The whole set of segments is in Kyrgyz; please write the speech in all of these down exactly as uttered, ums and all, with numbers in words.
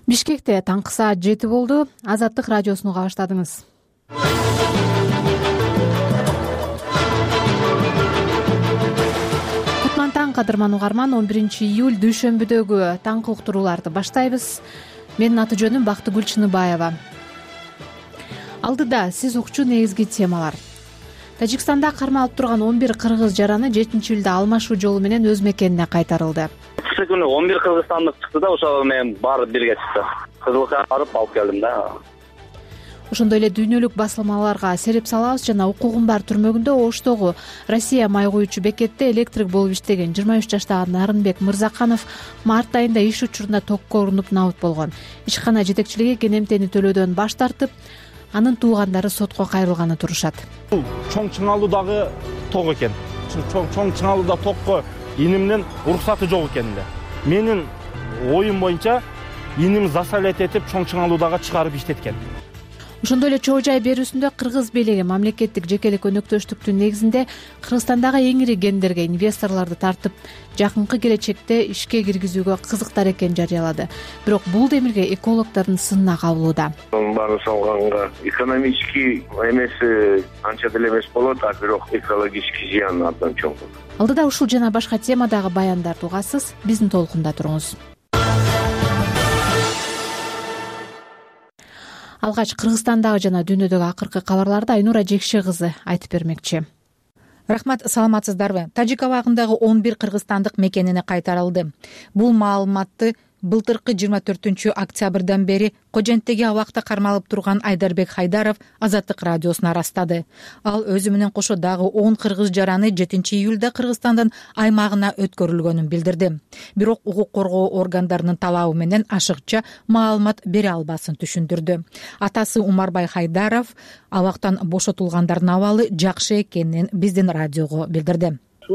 Бишкекте таңкы саат жети болду. Азаттык радиосуну кабаштадыңыз. Кутман таң, кадырман угарман. он биринчи июль дүйшөмбүдөгү таңкы уктурууларды баштайбыз. Менин аты жөнүм Бактыгүл Чыныбаева. Алдыда сиз укчу негизги темалар. Тажикстанда кармалып турган он бир кыргыз жараны жетинчи июлда алмашуу жолу менен өз мекенине кайтарылды. Ушул күнү он бир кыргызстандык чыкты да, ошол менен баары бирге чыкты. Кызылыкка барып алып келдим да. Ошондой эле дүйнөлүк басылмаларга сереп салабыз жана укугум бар түрмөгүндө Оштогу Россия май куючу бекетте электрик болуп иштеген жыйырма үч жаштагы Нарынбек Мырзаканов март айында иш учурунда токко урунуп набыт болгон. Ишкана жетекчилиги кенемтени төлөөдөн баш тартып, анын туугандары сотко кайрылганы турушат. Бул чоң чыңалуудагы ток экен. Чоң чоң чыңалууда токко инимдин уруксаты жок экен да. Менин оюм боюнча иним засалет этип чоң чыңалуудага чыгарып иштеткен. Ошондой эле чоо жай берүүсүндө кыргыз бийлиги мамлекеттик жекелик өнөктөштүктүн негизинде Кыргызстандагы эң ири кендерге инвесторлорду тартып, жакынкы келечекте ишке киргизүүгө кызыктар экенин жарыялады. Бирок бул демирге экологдордун сынына кабылууда. Баарын салганга экономический эмеси анча деле эмес болот, а бирок экологический зыян абдан чоң. Алдыда ушул жана башка темадагы баяндарды угасыз, биздин толкунда туруңуз. Алгач Кыргызстандагы жана дүйнөдөгү акыркы кабарларды Айнура Жекше кызы айтып бермекчи. Рахмат, саламатсыздарбы? Тажик абагындагы он бир кыргызстандык мекенине кайтарылды. Бул маалыматты былтыркы жыйырма төртүнчү октябрдан бери Коженттеги абакта кармалып турган Айдарбек Хайдаров Азаттык радиосуна растады. Ал өзү менен кошо дагы он кыргыз жараны жетинчи июлда Кыргызстандын аймагына өткөрүлгөнүн билдирди. Бирок укук коргоо органдарынын талабы менен ашыкча маалымат бере албасын түшүндүрдү. Атасы Умарбай Хайдаров абактан бошотулгандардын абалы жакшы экенин биздин радиого билдирди.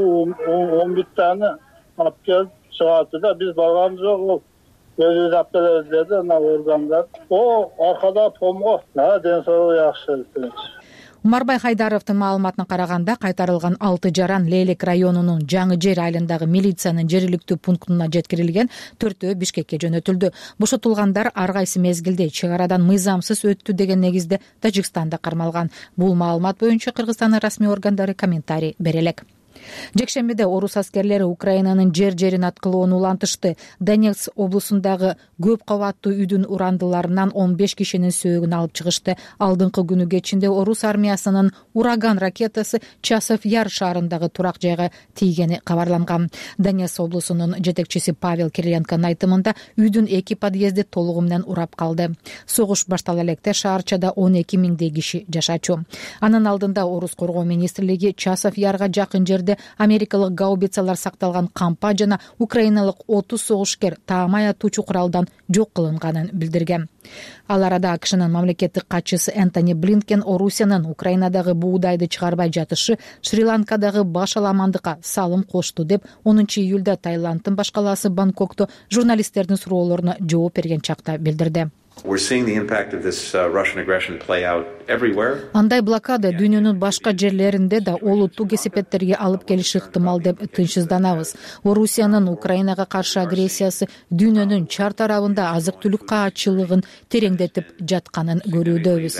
он бир таны алып келип чыгарды да, биз барганбыз жок. Өзүбүз алып келебиз деди ана органдар. О, аркада помго, да, ден соолугу жакшы. Умарбай Хайдаровдун маалыматына караганда, кайтарылган алты жаран Лейлек районунун Жаңы Жер айылындагы милициянын жергиликтүү пунктуна жеткирилген, төртөө Бишкекке жөнөтүлдү. Бошотулгандар ар кайсы мезгилде чек арадан мыйзамсыз өттү деген негизде Тажикстанда кармалган. Бул маалымат боюнча Кыргызстандын расмий органдары комментарий бере элек. Жекшембиде орус аскерлери Украинанын жер-жерин аткылоону улантышты. Донецк облусундагы көп кабаттуу үйдүн урандыларынан он беш кишинин сөөгүн алып чыгышты. Алдыңкы күнү кечинде орус армиясынын Ураган ракетасы Часов Яр шаарындагы турак жайга тийгени кабарланган. Донецк облусунун жетекчиси Павел Кириленконун айтымында үйдүн эки подъезди толугу менен урап калды. Согуш баштала электе шаарчада он эки миңдей киши жашачу. Анын алдында орус коргоо министрлиги Часов Ярга жакын жерде америкалык гаубицалар сакталган кампа жана украиналык отуз согушкер таамай атуучу куралдан жок кылынганын билдирген. Ал арада АКШнын мамлекеттик катчысы Энтони Блинкен Орусиянын Украинадагы буудайды чыгарбай жатышы Шри-Ланкадагы баш аламандыкка салым кошту деп онунчу июлда Таиланддын баш калаасы Бангкокто журналисттердин суроолоруна жооп берген чакта билдирди. Андай блокада дүйнөнүн башка жерлеринде да олуттуу кесепеттерге алып келиши ыктымал деп тынчсызданабыз. Орусиянын Украинага каршы агрессиясы дүйнөнүн чар тарабында азык-түлүк каатчылыгын тереңдетип жатканын көрүүдөбүз.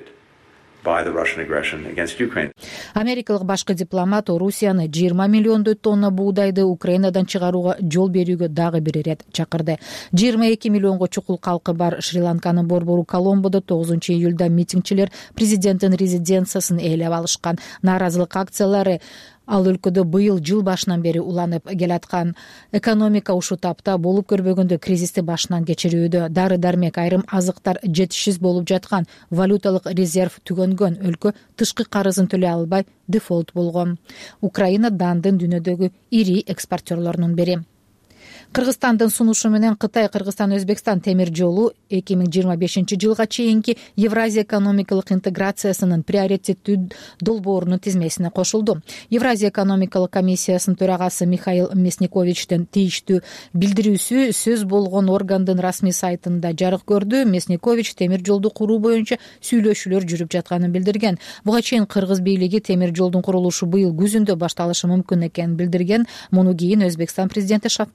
Америкалык башкы дипломат Орусияны жыйырма миллиондой тонна буудайды Украинадан чыгарууга жол берүүгө дагы бир ирет чакырды. жыйырма эки миллионго чукул калкы бар Шри-Ланканын борбору Коломбодо тогузунчу июлда митингчилер президенттин резиденциясын ээлеп алышкан. Нааразылык акциялары ал өлкөдө быйыл жыл башынан бери уланып келаткан. Экономика ушул тапта болуп көрбөгөндө кризисти башынан кечирүүдө. Дары-дармек, айрым азыктар жетишсиз болуп жаткан, валюталык резерв түгөнгөн өлкө тышкы карызын төлөй албай дефолт болгон. Украина дандын дүйнөдөгү ири экспортерлорунун бири. Кыргызстандын сунушу менен Кытай Кыргызстан Өзбекстан темир жолу эки миң жыйырма бешинчи жылга чейинки Евразия экономикалык интеграциясынын приоритеттүү долбоорунун тизмесине кошулду. Евразия экономикалык комиссиясынын төрагасы Михаил Мясниковичтин тийиштүү билдирүүсү сөз болгон органдын расмий сайтында жарык көрдү. Мясникович темир жолду куруу боюнча сүйлөшүүлөр жүрүп жатканын билдирген. Буга чейин кыргыз бийлиги темир жолдун курулушу быйыл күзүндө башталышы мүмкүн экенин билдирген. Муну кийин Өзбекстан президенти Шавкат Мирзиёев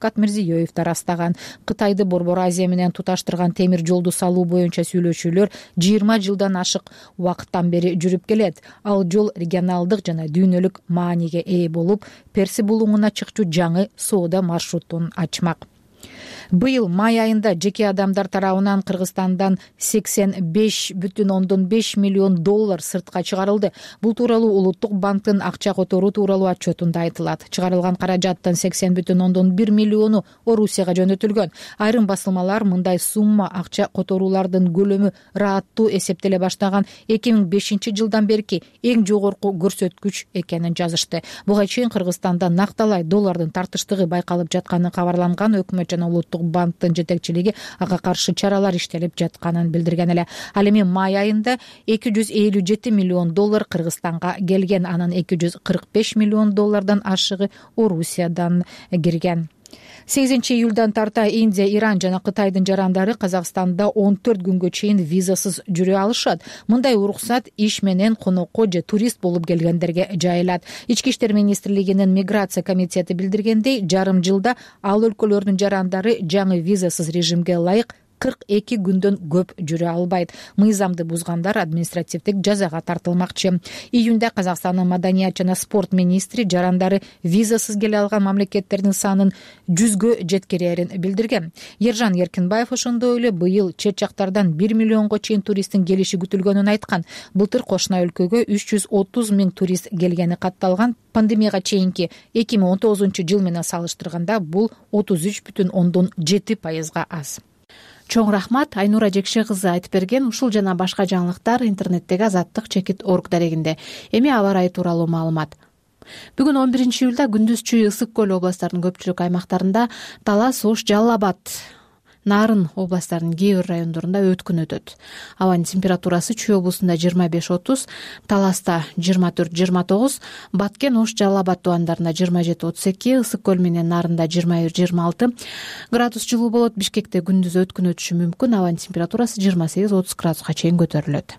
Мирзиёев ырастаган. Кытайды Борбор Азия менен туташтырган темир жолду салуу боюнча сүйлөшүүлөр жыйырма жылдан ашык убакыттан бери жүрүп келет. Ал жол регионалдык жана дүйнөлүк мааниге ээ болуп, Перси булуңуна чыкчу жаңы соода маршрутун ачмак. Быйыл май айында жеке адамдар тарабынан Кыргызстандан сексен беш бүтүн ондон беш миллион доллар сыртка чыгарылды. Бул тууралуу Улуттук банктын акча которуу тууралуу отчетунда айтылат. Чыгарылган каражаттын сексен бүтүн ондон бир миллиону Орусияга жөнөтүлгөн. Айрым басылмалар мындай сумма акча которуулардын көлөмү ырааттуу эсептеле баштаган эки миң бешинчи жылдан берки эң жогорку көрсөткүч экенин жазышты. Буга чейин Кыргызстанда накталай доллардын тартыштыгы байкалып жатканы кабарланган. Өкмөт жана Улуттук банктын жетекчилиги ага каршы чаралар иштелип жатканын билдирген эле. Ал эми май айында эки жүз элүү жети миллион доллар Кыргызстанга келген, анан эки жүз кырк беш миллион доллардан ашыгы Орусиядан кирген. сегизинчи июлдан тарта Индия, Иран жана Кытайдын жарандары Казакстанда он төрт күнгө чейин визасыз жүрө алышат. Мындай уруксат иш менен конокко же турист болуп келгендерге жайылат. Ички иштер министрлигинин миграция комитети билдиргендей, жарым жылда ал өлкөлөрдүн жарандары жаңы визасыз режимге ылайык кырк эки күндөн көп жүрө албайт. Мыйзамды бузгандар административдик жазага тартылмакчы. Июнда Казакстандын маданият жана спорт министри жарандары визасыз келе алган мамлекеттердин санын жүзгө жеткирерин билдирген. Ержан Эркинбаев ошондой эле быйыл чет жактардан бир миллионго чейин туристтин келиши күтүлгөнүн айткан. Былтыр кошуна өлкөгө үч жүз отуз миң турист келгени катталган. Пандемияга чейинки эки миң он тогузунчу жыл менен салыштырганда бул отуз үч бүтүн ондон жети пайызга аз. Чоң рахмат. Айнура Жекше кызы айтып берген. Ушул жана башка жаңылыктар интернеттеги азаттык чекит орг дарегинде. Эми аба ырайы тууралуу маалымат. Бүгүн он биринчи июлда күндүз Чүй, Ысык көл областтарынын көпчүлүк аймактарында Талас, Ош, Жалал Абад, Нарын областтарынын кээ бир райондорунда өткүн өтөт. Абанын температурасы Чүй облусунда жыйырма беш отуз, Таласта жыйырма төрт жыйырма тогуз, Баткен, Ош, Жалал Абад тубандарында жыйырма жети отуз эки, Ысык көл менен Нарында жыйырма бир жыйырма алты градус жылуу болот. Бишкекте күндүз өткүн өтүшү мүмкүн. Абанын температурасы жыйырма сегиз отуз градуска чейин көтөрүлөт.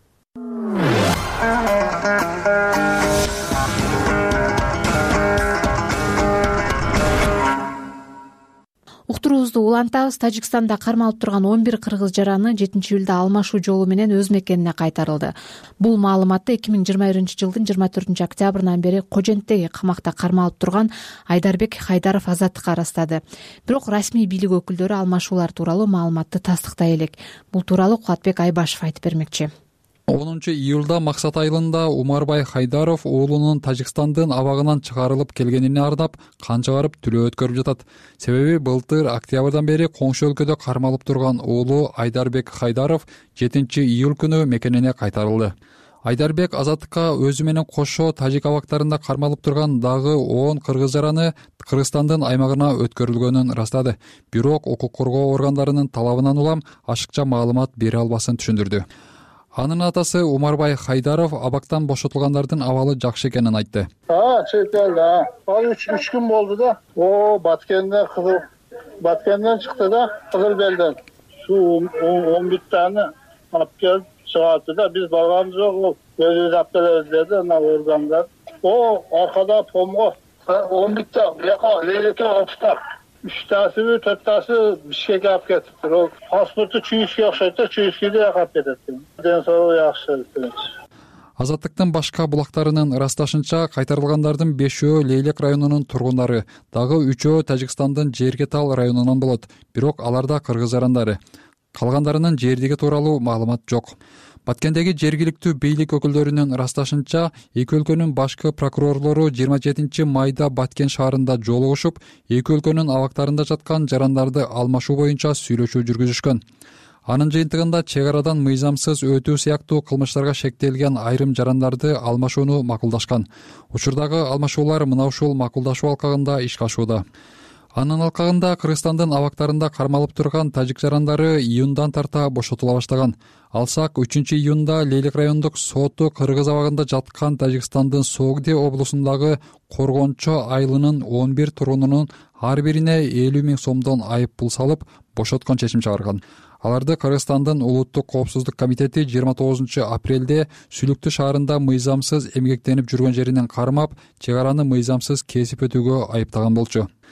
Уктуруубузду улантабыз. Тажикстанда кармалып турган он бир кыргыз жараны жетинчи июлда алмашуу жолу менен өз мекенине кайтарылды. Бул маалыматты эки миң жыйырма биринчи жылдын жыйырма төртүнчү октябрынан бери Коженттеги камакта кармалып турган Айдарбек Хайдаров азаттыкка ырастады. Бирок расмий бийлик өкүлдөрү алмашуулар тууралуу маалыматты тастыктай элек. Бул тууралуу Кубатбек Айбашев айтып бермекчи. онунчу июлда Максат айылында Умарбай Хайдаров уулунун Тажикстандын абагынан чыгарылып келгенине ардап кан чыгарып тилөө өткөрүп жатат. Себеби былтыр октябрдан бери коңшу өлкөдө кармалып турган уулу Айдарбек Хайдаров жетинчи июль күнү мекенине кайтарылды. Айдарбек азаттыкка өзү менен кошо тажик абактарында кармалып турган дагы он кыргыз жараны Кыргызстандын аймагына өткөрүлгөнүн ырастады. Бирок укук коргоо органдарынын талабынан улам ашыкча маалымат бере албасын түшүндүрдү. Анын атасы Умарбай Хайдаров абактан бошотулгандардын абалы жакшы экенин айтты. А, чекел, а. Ал үч күн болду да. О, Баткенде кызыл Баткенден чыкты да, Кызыл Белден. Су он бир таны алып келип чыгарды да, биз барганбыз жок, ол өзүбүз алып келебиз деди ана органдар. О, аркада помго он бир та, бияка лелеке алпыстар. Үчтасы, төрттасы Бишкекке алып кетиптир. Ол паспорту Чүйүскө окшойт да, Чүйүскөдө алып кетет. Ден соолугу жакшы. Азаттыктын башка булактарынын ырасташынча кайтарылгандардын бешөө Лейлек районунун тургундары, дагы үчөө Тажикстандын Жергетал районунан болот. Бирок аларда кыргыз жарандары. Калгандарынын жердиги тууралуу маалымат жок. Баткендеги жергиликтүү бийлик өкүлдөрүнүн ырасташынча, эки өлкөнүн башкы прокурорлору жыйырма жетинчи майда Баткен шаарында жолугушуп, эки өлкөнүн абактарында жаткан жарандарды алмашуу боюнча сүйлөшүү жүргүзүшкөн. Анын жыйынтыгында чек арадан мыйзамсыз өтүү сыяктуу кылмыштарга шектелген айрым жарандарды алмашууну макулдашкан. Учурдагы алмашуулар мына ушул макулдашуу алкагында ишке ашууда. Анын алкагында Кыргызстандын абактарында кармалып турган тажик жарандары июндан тарта бошотула баштаган. Алсак үчүнчү июнда Лейлек райондук соту Кыргыз абагында жаткан Тажикстандын Согди облусундагы Коргончо айылынын он бир тургунунун ар бирине элүү миң сомдон айып пул салып, бошоткон чечим чыгарган. Аларды Кыргызстандын Улуттук коопсуздук комитети жыйырма тогузунчу апрелде Сүлүктү шаарында мыйзамсыз эмгектенип жүргөн жеринен кармап, чек араны мыйзамсыз кесип өтүүгө айыптаган болчу.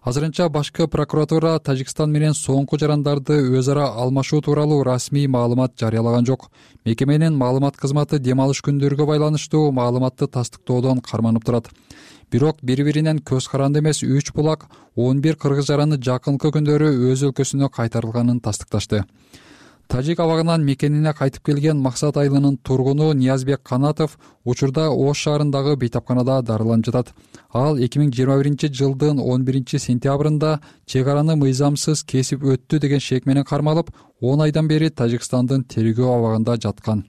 Азырынча башкы прокуратура Тажикстан менен соңку жарандарды өз ара алмашуу тууралуу расмий маалымат жарыялаган жок. Мекеменин маалымат кызматы дем алыш күндөргө байланыштуу маалыматты тастыктоодон карманып турат. Бирок бири-биринен көз каранды эмес үч булак он бир кыргыз жараны жакынкы күндөрү өз өлкөсүнө кайтарылганын тастыкташты. Тажик абагынан мекенине кайтып келген Максат айылынын тургуну Ниязбек Канатов учурда Ош шаарындагы бейтапканада дарыланып жатат. Ал эки миң жыйырма биринчи жылдын он биринчи сентябрында чек араны мыйзамсыз кесип өттү деген шек менен кармалып, он айдан бери Тажикстандын тергөө абагында жаткан.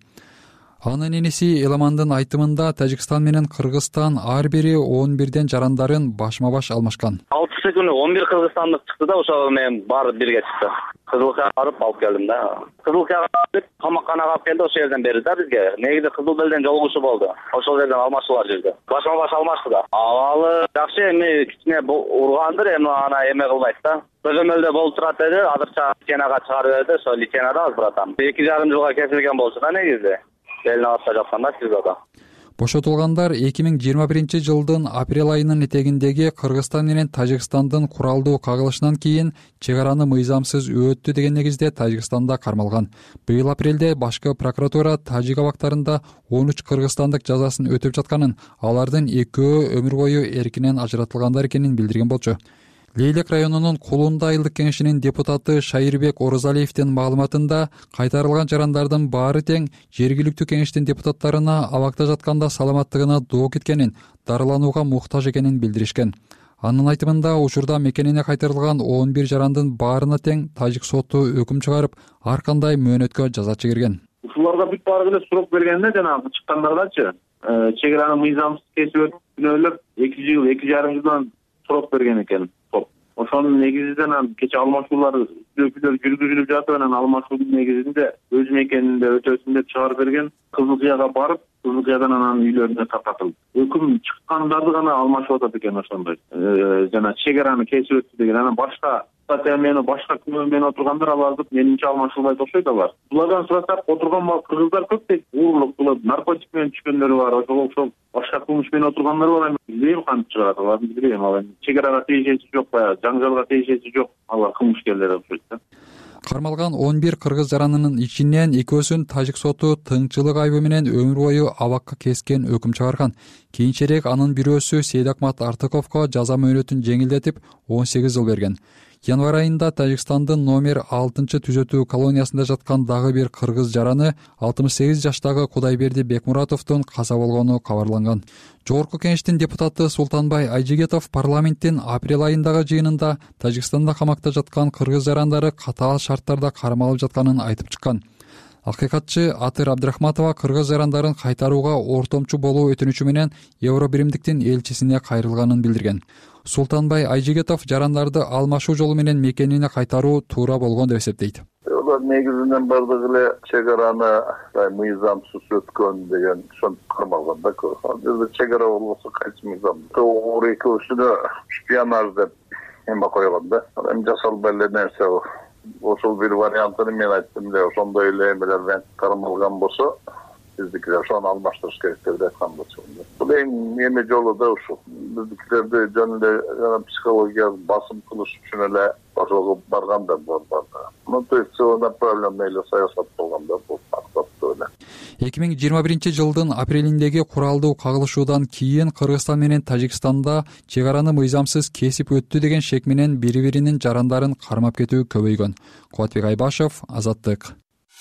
Анын иниси Эламандын айтымында Тажикстан менен Кыргызстан ар бири он бирден жарандарын башма-баш алмашкан. алтысы күнү он бир кыргызстандык чыкты да, ошол менен барып бирге чыкты. Кызылкаяга барып алып келдим да. Кызылкаяга камакканага алып келди, ошол жерден бери да бизге. Негизи Кызыл Белден жолугушуу болду. Ошол жерден алмашуулар жүрдү. Башма-баш алмашты да. Абалы жакшы, эми кичине ургандыр, эми ана эме кылбайт да. Көзөмөлдө болуп турат деди, азырча личенага чыгарып берди, ошол личенада аз братан. эки жарым жылга кесилген болчу да негизи. Белине баста жатканда сизода. Бошотулгандар эки миң жыйырма биринчи жылдын апрель айынын этегиндеги Кыргызстан менен Тажикстандын куралдуу кагылышынан кийин чек араны мыйзамсыз өттү деген негизде Тажикстанда кармалган. Быйыл апрелде башкы прокуратура Тажик абактарында он үч кыргызстандык жазасын өтөп жатканын, алардын экөө өмүр бою эркинен ажыратылгандар экенин билдирген болчу. Лейлек районунун Кулунда айылдык кеңешинин депутаты Шайырбек Орозалиевдин маалыматында кайтарылган жарандардын баары тең жергиликтүү кеңештин депутаттарына абакта жатканда саламаттыгына доо кеткенин, дарыланууга муктаж экенин билдиришкен. Анын айтымында учурда мекенине кайтарылган он бир жарандын баарына тең Тажик соту өкүм чыгарып, ар кандай мөөнөткө жаза чегирген. Ушуларга бүт баары эле сурок бергенде жанагы чыккандардачы, чек араны мыйзамсыз кесип өткөнөлөр эки жыл, эки жарым жылдан сурок берген экен. Ошонун негизинен кече алмашуулар өкүлдөр жүргүзүлүп жатып, анан алмашуунун негизинде өз мекенинде өтөсүн деп чыгарып берген. Кызылкаяга барып, Кызылкаядан анан үйлөрүнө тартатылды. Өкүм чыккандарды гана алмашып атат экен ошондой. Жана чек араны кесип өттү деген. Анан башка статья менен башка күнөө менен отургандар аларды менимче алмашылбайт окшойт алар. Булардан сурасак, отурган кыргыздар көп дейт. Уурлук кылып, наркотик менен түшкөндөрү бар, ошол окшоп башка кылмыш менен отургандар бар. Билбейм кантип чыгат алар, билбейм. Алар чек арага тийишеси жок, баягы жаңжалга тийишеси жок. Алар кылмышкерлер окшойт да. Кармалган он бир кыргыз жаранынын ичинен экөөсүн Тажик соту тыңчылык айыбы менен өмүр бою абакка кескен өкүм чыгарган. Кийинчерээк анын бирөөсү Сейдакмат Артыковго жаза мөөнөтүн жеңилдетип он сегиз жыл берген. Январь айында Тажикстандын номер алтынчы түзөтүү колониясында жаткан дагы бир кыргыз жараны алтымыш сегиз жаштагы Кудайберди Бекмуратовдун каза болгону кабарланган. Жогорку кеңештин депутаты Султанбай Айжигетов парламенттин апрель айындагы жыйынында Тажикстанда камакта жаткан кыргыз жарандары катаал шарттарда кармалып жатканын айтып чыккан. Акыйкатчы Атыр Абдрахматова кыргыз жарандарын кайтарууга ортомчу болуу өтүнүчү менен Евро биримдиктин элчисине кайрылганын билдирген. Султанбай Айжигетов жарандарды алмашуу жолу менен мекенине кайтаруу туура болгон деп эсептейт. Олар негизинен бардыгы эле чек араны мыйзамсыз өткөн деген ошон кармалган да. Бизде чек ара болбосо кайсы мыйзам? Оор экөөсүнө шпионаж деп эме койгон да. Эми жасалбай эле нерсе. Ошол бир вариантын мен айттым эле, ошондой эле эмелер менен кармалган болсо биздикилер ошону алмаштырыш керек деп айткан болчу. Бул эң эме жолу да ушул. Биздикилерди жөн эле психологиялык басым кылыш үчүн эле ошого барганда болду. Ну, то есть все направлено эле саясат болгондо бул мактаптуу эле. эки миң жыйырма биринчи жылдын апрелиндеги куралдуу кагылышуудан кийин Кыргызстан менен Тажикстанда чек араны мыйзамсыз кесип өттү деген шек менен бири-биринин жарандарын кармап кетүү көбөйгөн. Кубатбек Айбашев, Азаттык.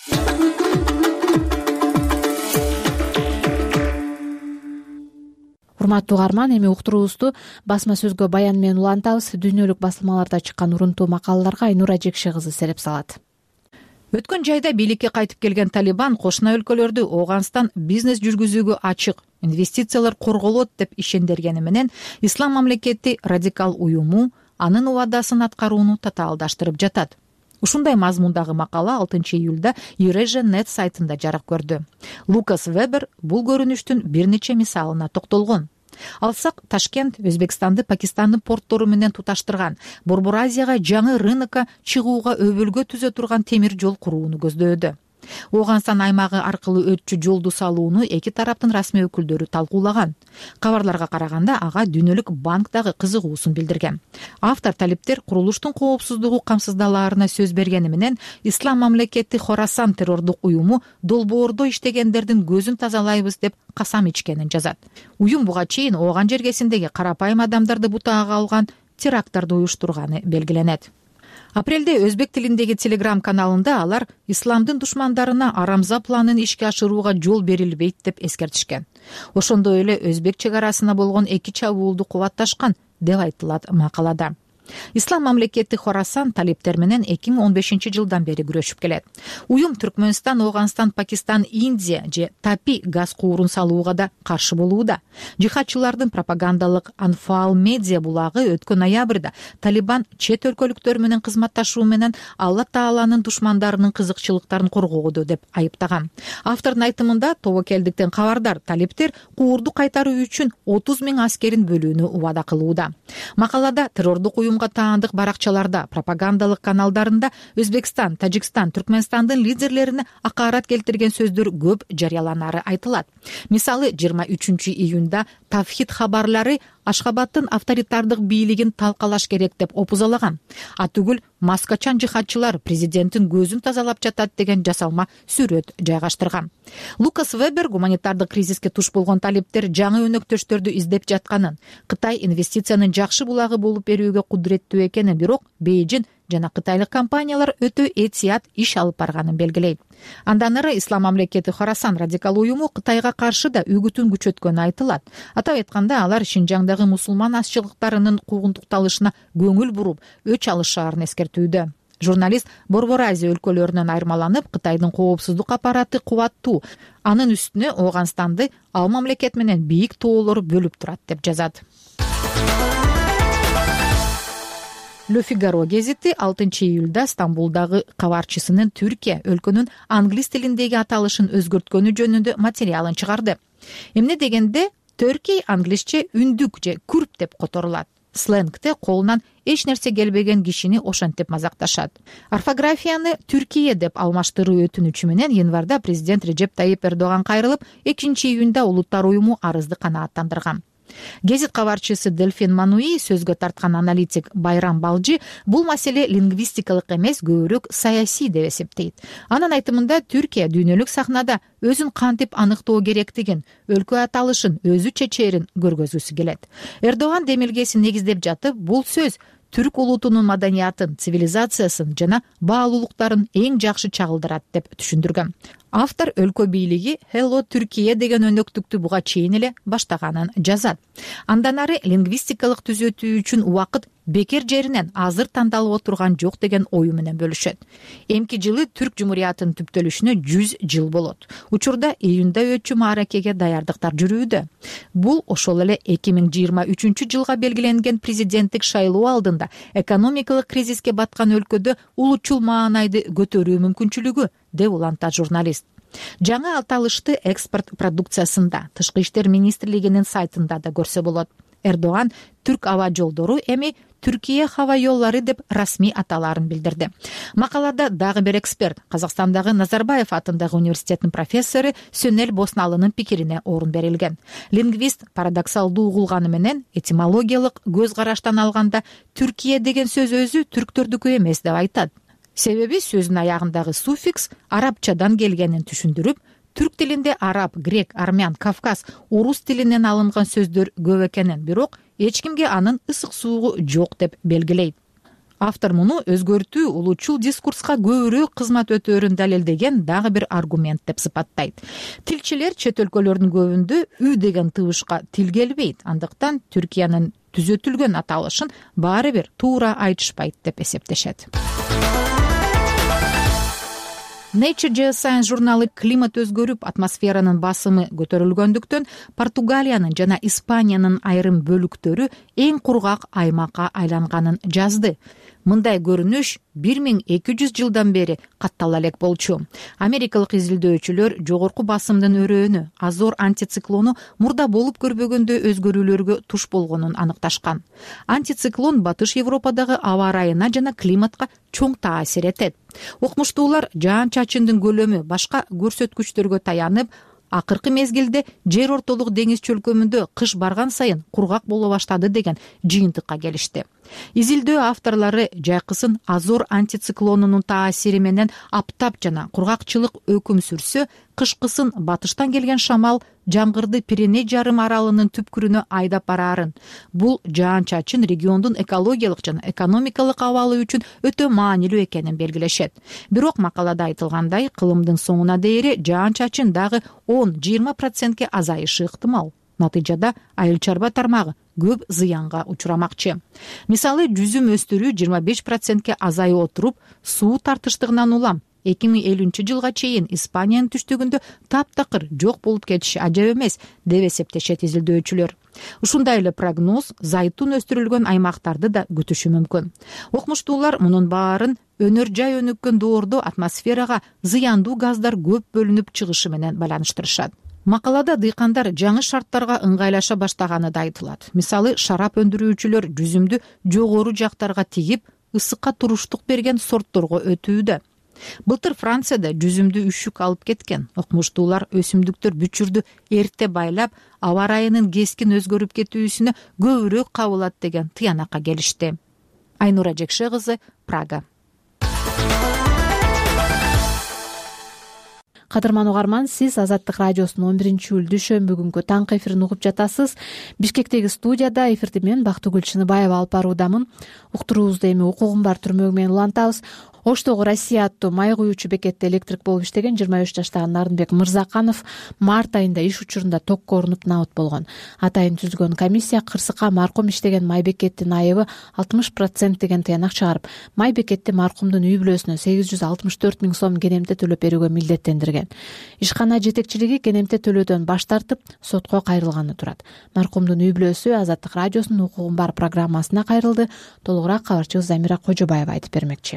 Урматтуу угарман, эми уктуруубузду басма сөзгө баян менен улантабыз. Дүйнөлүк басылмаларда чыккан урунтуу макалаларга Айнура Жекше кызы сереп салат. Өткөн жайда бийликке кайтып келген Талибан кошуна өлкөлөрдү Ооганстан бизнес жүргүзүүгө ачык, инвестициялар корголот деп ишендиргени менен Ислам мамлекети радикал уюму анын убадасын аткарууну татаалдаштырып жатат. Ушундай мазмундагы макала алтынчы июлда Юрежа нет сайтында жарык көрдү. Лукас Вебер бул көрүнүштүн бир нече мисалына токтолгон. Алсак, Ташкент Өзбекстанды Пакистандын порттору менен туташтырган, Борбор Азияга жаңы рынокко чыгууга өбөлгө түзө турган темир жол курууну көздөдү. Ооганстан аймагы аркылуу өтчү жолду салууну эки тараптын расмий өкүлдөрү талкуулаган. Кабарларга караганда ага Дүйнөлүк банк дагы кызыгуусун билдирген. Автор талиптер курулуштун коопсуздугу камсыздалаарына сөз бергени менен Ислам мамлекети Хорасан террордук уюму долбоордо иштегендердин көзүн тазалайбыз деп касам ичкенин жазат. Уюм буга чейин Ооган жергесиндеги карапайым адамдарды бутаага алган терактарды уюштурганы белгиленет. Апрелде өзбек тилиндеги телеграм каналында алар исламдын душмандарына арамза планын ишке ашырууга жол берилбейт деп эскертишкен. Ошондой эле өзбек чек арасына болгон эки чабуулду кубатташкан деп айтылат макалада. Ислам мамлекети Хорасан талиптер менен эки миң он бешинчи жылдан бери күрөшүп келет. Уюм Түркмөнстан, Ооганстан, Пакистан, Индия же Tapи газ куурун салууга да каршы болууда. Жихадчылардын пропагандалык Анфал медиа булагы өткөн ноябрда Талибан чет өлкөлүктөр менен кызматташуу менен Алла Тааланын душмандарынын кызыкчылыктарын коргоодо деп айыптаган. Автордун айтымында тобокелдиктен кабардар талиптер куурду кайтаруу үчүн отуз миң аскерин бөлүүнү убада кылууда. Макалада террордук уюмга таандык баракчаларда, пропагандалык каналдарында Өзбекстан, Тажикстан, Түркмөнстандын лидерлерине акаарат келтирген сөздөр көп жарыяланары айтылат. Мисалы, жыйырма үчүнчү июнда Тавхид хабарлары Ашхабадтын авторитардык бийлигин талкалаш керек деп опузалаган. Атүгүл маскачан жихадчылар президенттин көзүн тазалап жатат деген жасалма сүрөт жайгаштырган. Лукас Вебер гуманитардык кризиске туш болгон талиптер жаңы өнөктөштөрдү издеп жатканын, Кытай инвестициянын жакшы булагы болуп берүүгө кудуреттүү экенин, бирок Бейжин жана кытайлык компаниялар өтө этият иш алып барганын белгилейт. Андан ары Ислам мамлекети Хорасан радикал уюму Кытайга каршы да үгүтүн күчөткөнү айтылат. Атап айтканда, алар Шинжаңдагы мусулман азчылыктарынын куугунтукталышына көңүл буруп, өч алышаарын эскертүүдө. Журналист Борбор Азия өлкөлөрүнөн айырмаланып, Кытайдын коопсуздук аппараты кубаттуу. Анын үстүнө Ооганстанды ал мамлекет менен бийик тоолор бөлүп турат деп жазат. Le Figaro гезити алтынчы июлда Стамбулдагы кабарчысынын Түркия өлкөнүн англис тилиндеги аталышын өзгөрткөнү жөнүндө материалын чыгарды. Эмне дегенде, Түркия англисче үндүк же күрп деп которулат. Сленгте колунан эч нерсе келбеген кишини ошентип мазакташат. Орфографияны Түркия деп алмаштыруу өтүнүчү менен январда президент Режеп Тайип Эрдоган кайрылып, экинчи июнда улуттар уюму арызды канааттандырган. Гезит кабарчысы Дельфин Мануи сөзгө тарткан аналитик Байрам Балжи бул маселе лингвистикалык эмес, көбүрөөк саясий деп эсептейт. Анын айтымында, Түркия дүйнөлүк сахнада өзүн кантип аныктоо керектигин, өлкө аталышын, өзү чечерин көргөзгүсү келет. Эрдоган демилгесин негиздеп жатып, бул сөз түрк улутунун маданиятын, цивилизациясын жана баалуулуктарын эң жакшы чагылдырат деп түшүндүргөн. Автор өлкө бийлиги Hello Түркия деген өнөктүктү буга чейин эле баштаганын жазат. Андан ары лингвистикалык түзөтүү үчүн убакыт бекер жеринен азыр тандалып отурган жок деген ою менен бөлүшөт. Эмки жылы Түрк Жумуриятынын түптөлүшүнө жүз жыл болот. Учурда июнда өтчү мааракеге даярдыктар жүрүүдө. Бул ошол эле эки миң жыйырма үчүнчү жылга белгиленген президенттик шайлоо алдында экономикалык кризиске баткан өлкөдө улутчул маанайды көтөрүү мүмкүнчүлүгү деп улантат журналист. Жаңы аталышты экспорт продукциясында, Тышкы иштер министрлигинин сайтында да көрсө болот. Эрдоган түрк аба жолдору эми Түркия хаба жолдору деп расмий аталарын билдирди. Макалада дагы бир эксперт, Казакстандагы Назарбаев атындагы университеттин профессору Сөнел Босналынын пикирине орун берилген. Лингвист парадоксалдуу угулганы менен этимологиялык көз караштан алганда Түркия деген сөз өзү түрктөрдүкү эмес деп айтат. Себеби сөздүн аягындагы суффикс арабчадан келгенин түшүндүрүп, түрк тилинде араб, грек, армян, кавказ, орус тилинен алынган сөздөр көп экенин, бирок эч кимге анын ысык суугу жок деп белгилейт. Автор муну өзгөртүү улутчул дискурска көбүрөөк кызмат өтөөрүн далилдеген дагы бир аргумент деп сыпаттайт. Тилчилер чет өлкөлөрдүн көбүндө үй деген тыбышка тил келбейт, андыктан Түркиянын түзөтүлгөн аталышын баары бир туура айтышпайт деп эсептешет. Nature Geoscience журналы климат өзгөрүп, атмосферанын басымы көтөрүлгөндүктөн Португалиянын жана Испаниянын айрым бөлүктөрү эң кургак аймакка айланганын жазды. мындай көрүнүш бир миң эки жүз жылдан бери каттала элек болчу. Америкалык изилдөөчүлөр жогорку басымдын өрөөнү Азор антициклону мурда болуп көрбөгөндөй өзгөрүүлөргө туш болгонун аныкташкан. Антициклон Батыш Европадагы аба ырайына жана климатка чоң таасир этет. Окумуштуулар жаан-чачындын көлөмү башка көрсөткүчтөргө таянып, акыркы мезгилде жер ортолук деңиз чөлкөмүндө кыш барган сайын кургак боло баштады деген жыйынтыкка келишти. Изилдөө авторлору жайкысын Азор антициклонунун таасири менен аптап жана кургакчылык өкүм сүрсө, кышкысын батыштан келген шамал жамгырды Пиреней жарым аралынын түпкүрүнө айдап бараарын. Бул жаан-чачын региондун экологиялык жана экономикалык абалы үчүн өтө маанилүү экенин белгилешет. Бирок макалада айтылгандай, кылымдын соңуна дейре жаан-чачын дагы он жыйырма процентке азайышы ыктымал. Натыйжада айыл чарба тармагы көп зыянга учурамакчы. Мисалы, жүзүм өстүрүү жыйырма беш процентке азайып отуруп, суу тартыштыгынан улам эки миң элүүнчү жылга чейин Испаниянын түштүгүндө таптакыр жок болуп кетиши ажап эмес деп эсептешет изилдөөчүлөр. Ушундай эле прогноз зайтун өстүрүлгөн аймактарды да күтүшү мүмкүн. Окумуштуулар мунун баарын өнөр жай өнүккөн доордо атмосферага зыяндуу газдар көп бөлүнүп чыгышы менен байланыштырышат. Макалада дыйкандар жаңы шарттарга ыңгайлаша баштаганы да айтылат. Мисалы, шарап өндүрүүчүлөр жүзүмдү жогору жактарга тигип, ысыкка туруштук берген сортторго өтүүдө. Былтыр Францияда жүзүмдү үшүк алып кеткен. Окумуштуулар өсүмдүктөр бүчүрдү эрте байлап, аба ырайынын кескин өзгөрүп кетүүсүнө көбүрөөк кабылат деген тыянакка келишти. Айнура Жекше кызы, Прага. Кадырман угарман, сиз Азаттык радиосунун он биринчи июль дүйшөмбү күнгү таңкы эфирин угуп жатасыз. Бишкектеги студияда эфирди мен Бактыгүл Чыныбаева алып баруудамын. Уктуруубузду эми укугум бар түрмөгү менен улантабыз. Оштогу Россия аттуу май куюучу бекетте электрик болуп иштеген жыйырма үч жаштагы Нарынбек Мырзаканов март айында иш учурунда токко урунуп набыт болгон. Атайын түзүлгөн комиссия кырсыкка маркум иштеген май бекеттин айыбы алтымыш процент деген тыянак чыгарып, май бекетти маркумдун үй бүлөсүнө сегиз жүз алтымыш төрт миң сом кенемте төлөп берүүгө милдеттендирген. Ишкана жетекчилиги кенемте төлөөдөн баш тартып, сотко кайрылганы турат. Маркумдун үй бүлөсү Азаттык радиосунун укугум бар программасына кайрылды. Толугураак кабарчыбыз Замира Кожобаева айтып бермекчи.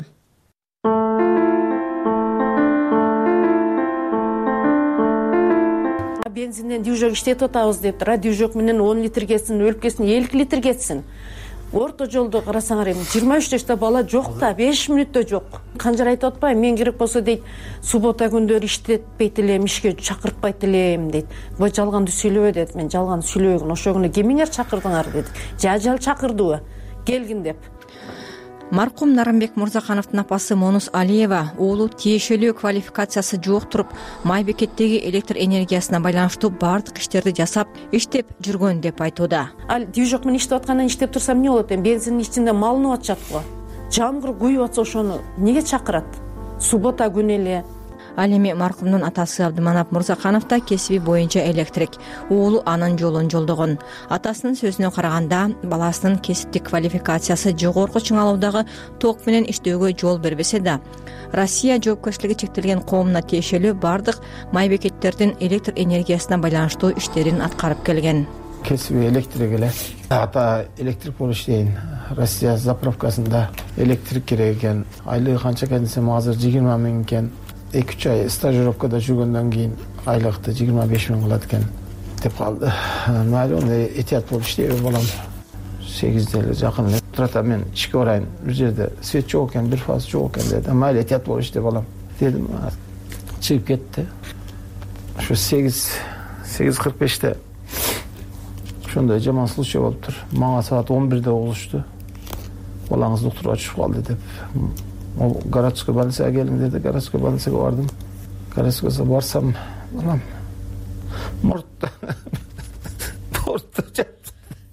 Бензинден дүйжөк иштетип атабыз дептир. Дүйжөк менен он литр кетсин, өлүп кетсин, элүү литр кетсин. Орто жолдо карасаңар эми жыйырма үч жашта бала жок да, беш мүнөттө жок. Канжар айтып атпайбы, мен керек болсо дейт, суббота күндөрү иштетпейт элем, ишке чакыртпайт элем дейт. Бу жалганды сүйлөбө дейт. Мен жалган сүйлөбөгөн, ошо күнү кемиңер чакырдыңар дейт. Жажал чакырдыбы? Келгин деп. Маркум Нарынбек Мырзакановдун апасы Монус Алиева уулу тиешелүү квалификациясы жок туруп, май бекеттеги электр энергиясына байланыштуу бардык иштерди жасап, иштеп жүргөн деп айтууда. Ал дүйжөк менен иштеп аткандан иштеп турсам эмне болот эми? Бензиндин ичинде малынып атышат го. Жамгыр куюп атса ошону неге чакырат? Суббота күнү эле. Ал эми маркумдун атасы Абдыманап Мырзаканов да кесиби боюнча электрик. Уулу анын жолун жолдогон. Атасынын сөзүнө караганда, баласынын кесиптик квалификациясы жогорку чыңалуудагы ток менен иштөөгө жол бербесе да, Россия жоопкерчилиги чектелген коомуна тиешелүү бардык май бекеттердин электр энергиясына байланыштуу иштерин аткарып келген. Кесиби электрик эле. Ата электрик болуп иштейин. Россия заправкасында электрик керек экен. Айлыгы канча экен десем, азыр жыйырма миң экен. эки үч ай стажировкада жүргөндөн кийин айлыкты жыйырма беш миң кылат экен деп калды. Майра ондай этият болуп иштейби балам. сегизде эле жакын эле турат. Мен ишке барайын, бир жерде свет жок экен, бир фаз жок экен деди. Майра этият болуп иште балам дедим. Чыгып кетти. Ошо сегиз сегиз кырк беште ошондой жаман случай болуптур. Мага саат он бирде угулушту. Балаңыз доктурга түшүп калды деп. Городской больницага келиң деди. Городской больницага бардым. Городскойго барсам, балам мортто мортто жатты.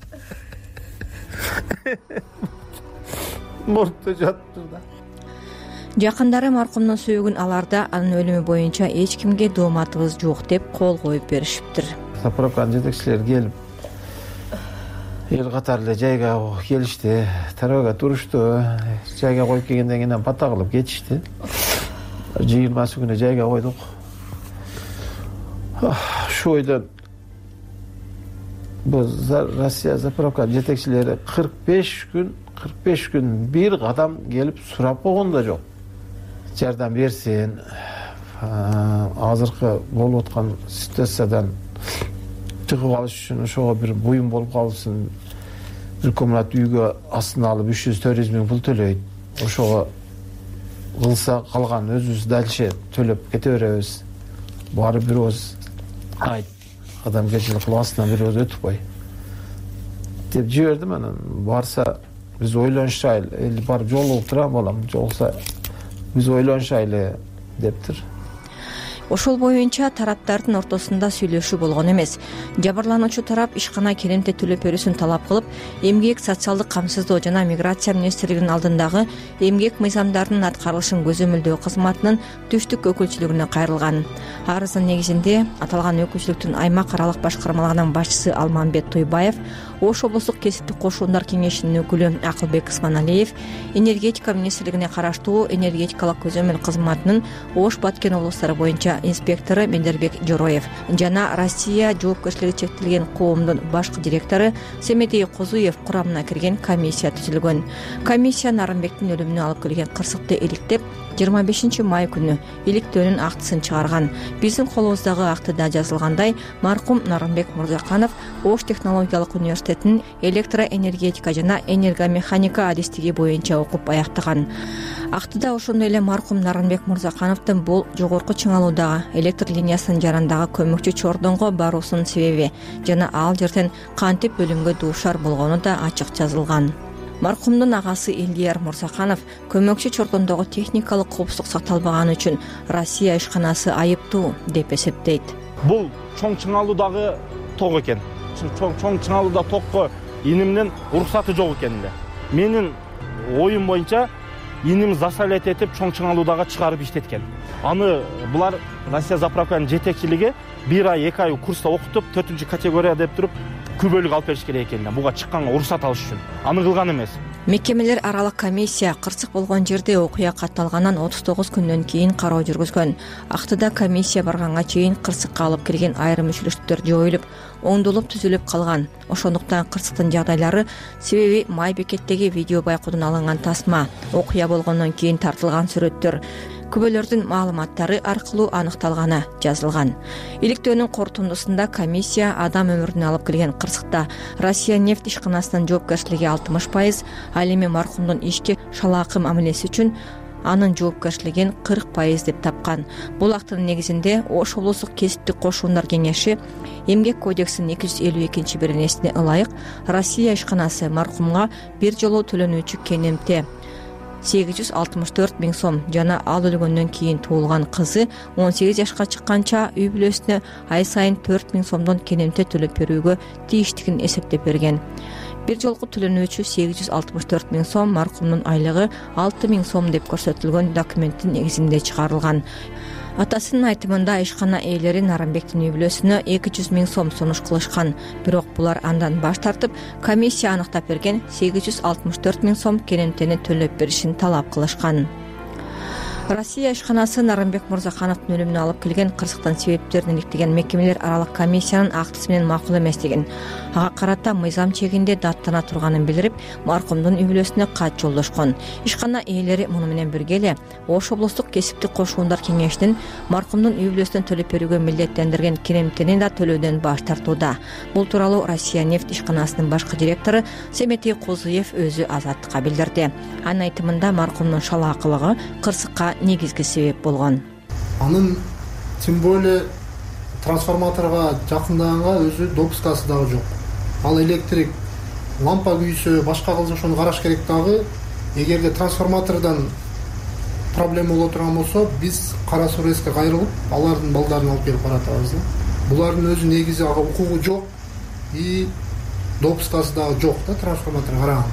Мортто жатты да. Жакындары маркумдун сөөгүн аларда анын өлүмү боюнча эч кимге дооматыбыз жок деп кол коюп беришиптир. Заправканын жетекчилери келип, эл катары эле жайга келишти, тарабага турушту. Жайга коюп келгенден кийин бата кылып кетишти. жыйырмасы күнү жайга койдук. Ушу ойдон бул Россия заправка жетекчилери кырк беш күн кырк беш күн бир кадам келип сурап койгон да жок. Жардам берсин, азыркы болуп аткан ситуациядан чыгып алыш үчүн ошого бир буюм болуп калсын. Бир комнат үйгө астына алып үч жүз төрт жүз миң пул төлөйт. Ошого кылса калган өзүбүз дальше төлөп кете беребиз. Баары бир ооз айт адамгерчилик кылып астынан бир ооз өтүп кой деп жибердим. Анан барса биз ойлонушайлы, эл барып жолугуп тура балам, жолса биз ойлонушайлы дептир. Ошол боюнча тараптардын ортосунда сүйлөшүү болгон эмес. Жабырлануучу тарап ишкана керемте төлөп берүүсүн талап кылып, эмгек, социалдык камсыздоо жана миграция министрлигинин алдындагы эмгек мыйзамдарынын аткарылышын көзөмөлдөө кызматынын түштүк өкүлчүлүгүнө кайрылган. Арыздын негизинде аталган өкүлчүлүктүн аймак аралык башкармалыгынын башчысы Алманбет Туйбаев, Ош облустук кесиптик кошуундар кеңешинин өкүлү Акылбек Исманалиев, энергетика министрлигине караштуу энергетикалык көзөмөл кызматынын Ош Баткен облустары боюнча инспектору Мендербек Жороев жана Россия жоопкерчилиги чектелген коомдун башкы директору Семетей Козуев курамына кирген комиссия түзүлгөн. Комиссия Нарымбектин өлүмүнө алып келген кырсыкты иликтеп, жыйырма бешинчи май күнү иликтөөнүн актысын чыгарган. Биздин колубуздагы актыда жазылгандай, маркум Нарымбек Мырзаканов Ош технологиялык университетинин электроэнергетика жана энергомеханика адистиги боюнча окуп аяктаган. Актыда ошондой эле маркум Нарымбек Мырзакановдун бул жогорку чыңалуудагы электр линиясынын жарандагы көмөкчү чордонго баруусунун себеби жана ал жерден кантип өлүмгө дуушар болгону да ачык жазылган. Маркумдун агасы Илдияр Мырзаканов көмөкчү чордондогу техникалык коопсуздук сакталбаганы үчүн Россия ишканасы айыптуу деп эсептейт. Бул чоң чыңалуудагы ток экен. Чоң чоң чыңалууда токко инимдин уруксаты жок экен эле. Менин оюм боюнча иним засалять этип чоң чыңалуудага чыгарып иштеткен. Аны булар Россия заправканын жетекчилиги бир ай эки ай курста окутуп, төртүнчү категория деп туруп күбөлүк алып бериш керек экен. Буга чыкканга уруксат алыш үчүн. Аны кылган эмес. Мекемелер аралык комиссия кырсык болгон жерде окуя катталгандан отуз тогуз күндөн кийин кароо жүргүзгөн. Актыда комиссия барганга чейин кырсыкка алып келген айрым мүчөлүштүктөр жоюлуп, оңдолуп түзүлүп калган. Ошондуктан кырсыктын жагдайлары себеби май бекеттеги видео байкоодон алынган тасма, окуя болгондон кийин тартылган сүрөттөр, күбөлөрдүн маалыматтары аркылуу аныкталганы жазылган. Иликтөөнүн корутундусунда комиссия адам өмүрүн алып келген кырсыкта Россия нефть ишканасынын жоопкерчилиги алтымыш пайыз, ал эми маркумдун ишке шалаакы мамилеси үчүн анын жоопкерчилигин кырк пайыз деп тапкан. Бул актын негизинде Ош облустук кесиптик кошуундар кеңеши эмгек кодексинин эки жүз элүү экинчи беренесине ылайык Россия ишканасы маркумга бир жолу төлөнүүчү кенемте сегиз жүз алтымыш төрт миң сом жана ал өлгөндөн кийин туулган кызы он сегиз жашка чыкканча үй бүлөсүнө ай сайын төрт миң сомдон кенемте төлөп берүүгө тийиштигин эсептеп берген. Бир жолку төлөнүүчү сегиз жүз алтымыш төрт миң сом, маркумдун айлыгы алты миң сом деп көрсөтүлгөн документтин негизинде чыгарылган. Атасынын айтымында ишкана ээлери Нарымбектин үй бүлөсүнө эки жүз миң сом сунуш кылышкан, бирок булар андан баш тартып, комиссия аныктап берген сегиз жүз алтымыш төрт миң сом кенемтени төлөп беришин талап кылышкан. Россия ишканасы Нарымбек Мырзакановдун өлүмүнө алып келген кырсыктын себептерин иликтеген мекемелер аралык комиссиянын актысы менен макул эместигин, ага карата мыйзам чегинде даттана турганын билдирип, маркумдун үй бүлөсүнө кат жолдошкон. Ишкана ээлери муну менен бирге эле Ош облустук кесиптик кошуундар кеңешинин маркумдун үй бүлөсүнө төлөп берүүгө милдеттендирген кенемтени да төлөөдөн баш тартууда. Бул тууралуу Россия нефть ишканасынын башкы директору Семетей Козуев өзү Азаттыкка билдирди. Анын айтымында маркумдун шалаакылыгы кырсыкка негизги себеп болгон. Анын тем более трансформаторго жакындаганга өзү допускасы дагы жок. Ал электрик лампа күйсө, башка кылса ошону караш керек дагы. Эгерде трансформатордон проблема боло турган болсо, биз Кара Суреске кайрылып, алардын балдарын алып келип каратабыз. Булардын өзү негизи ага укугу жок и допускасы дагы жок да трансформатор караган.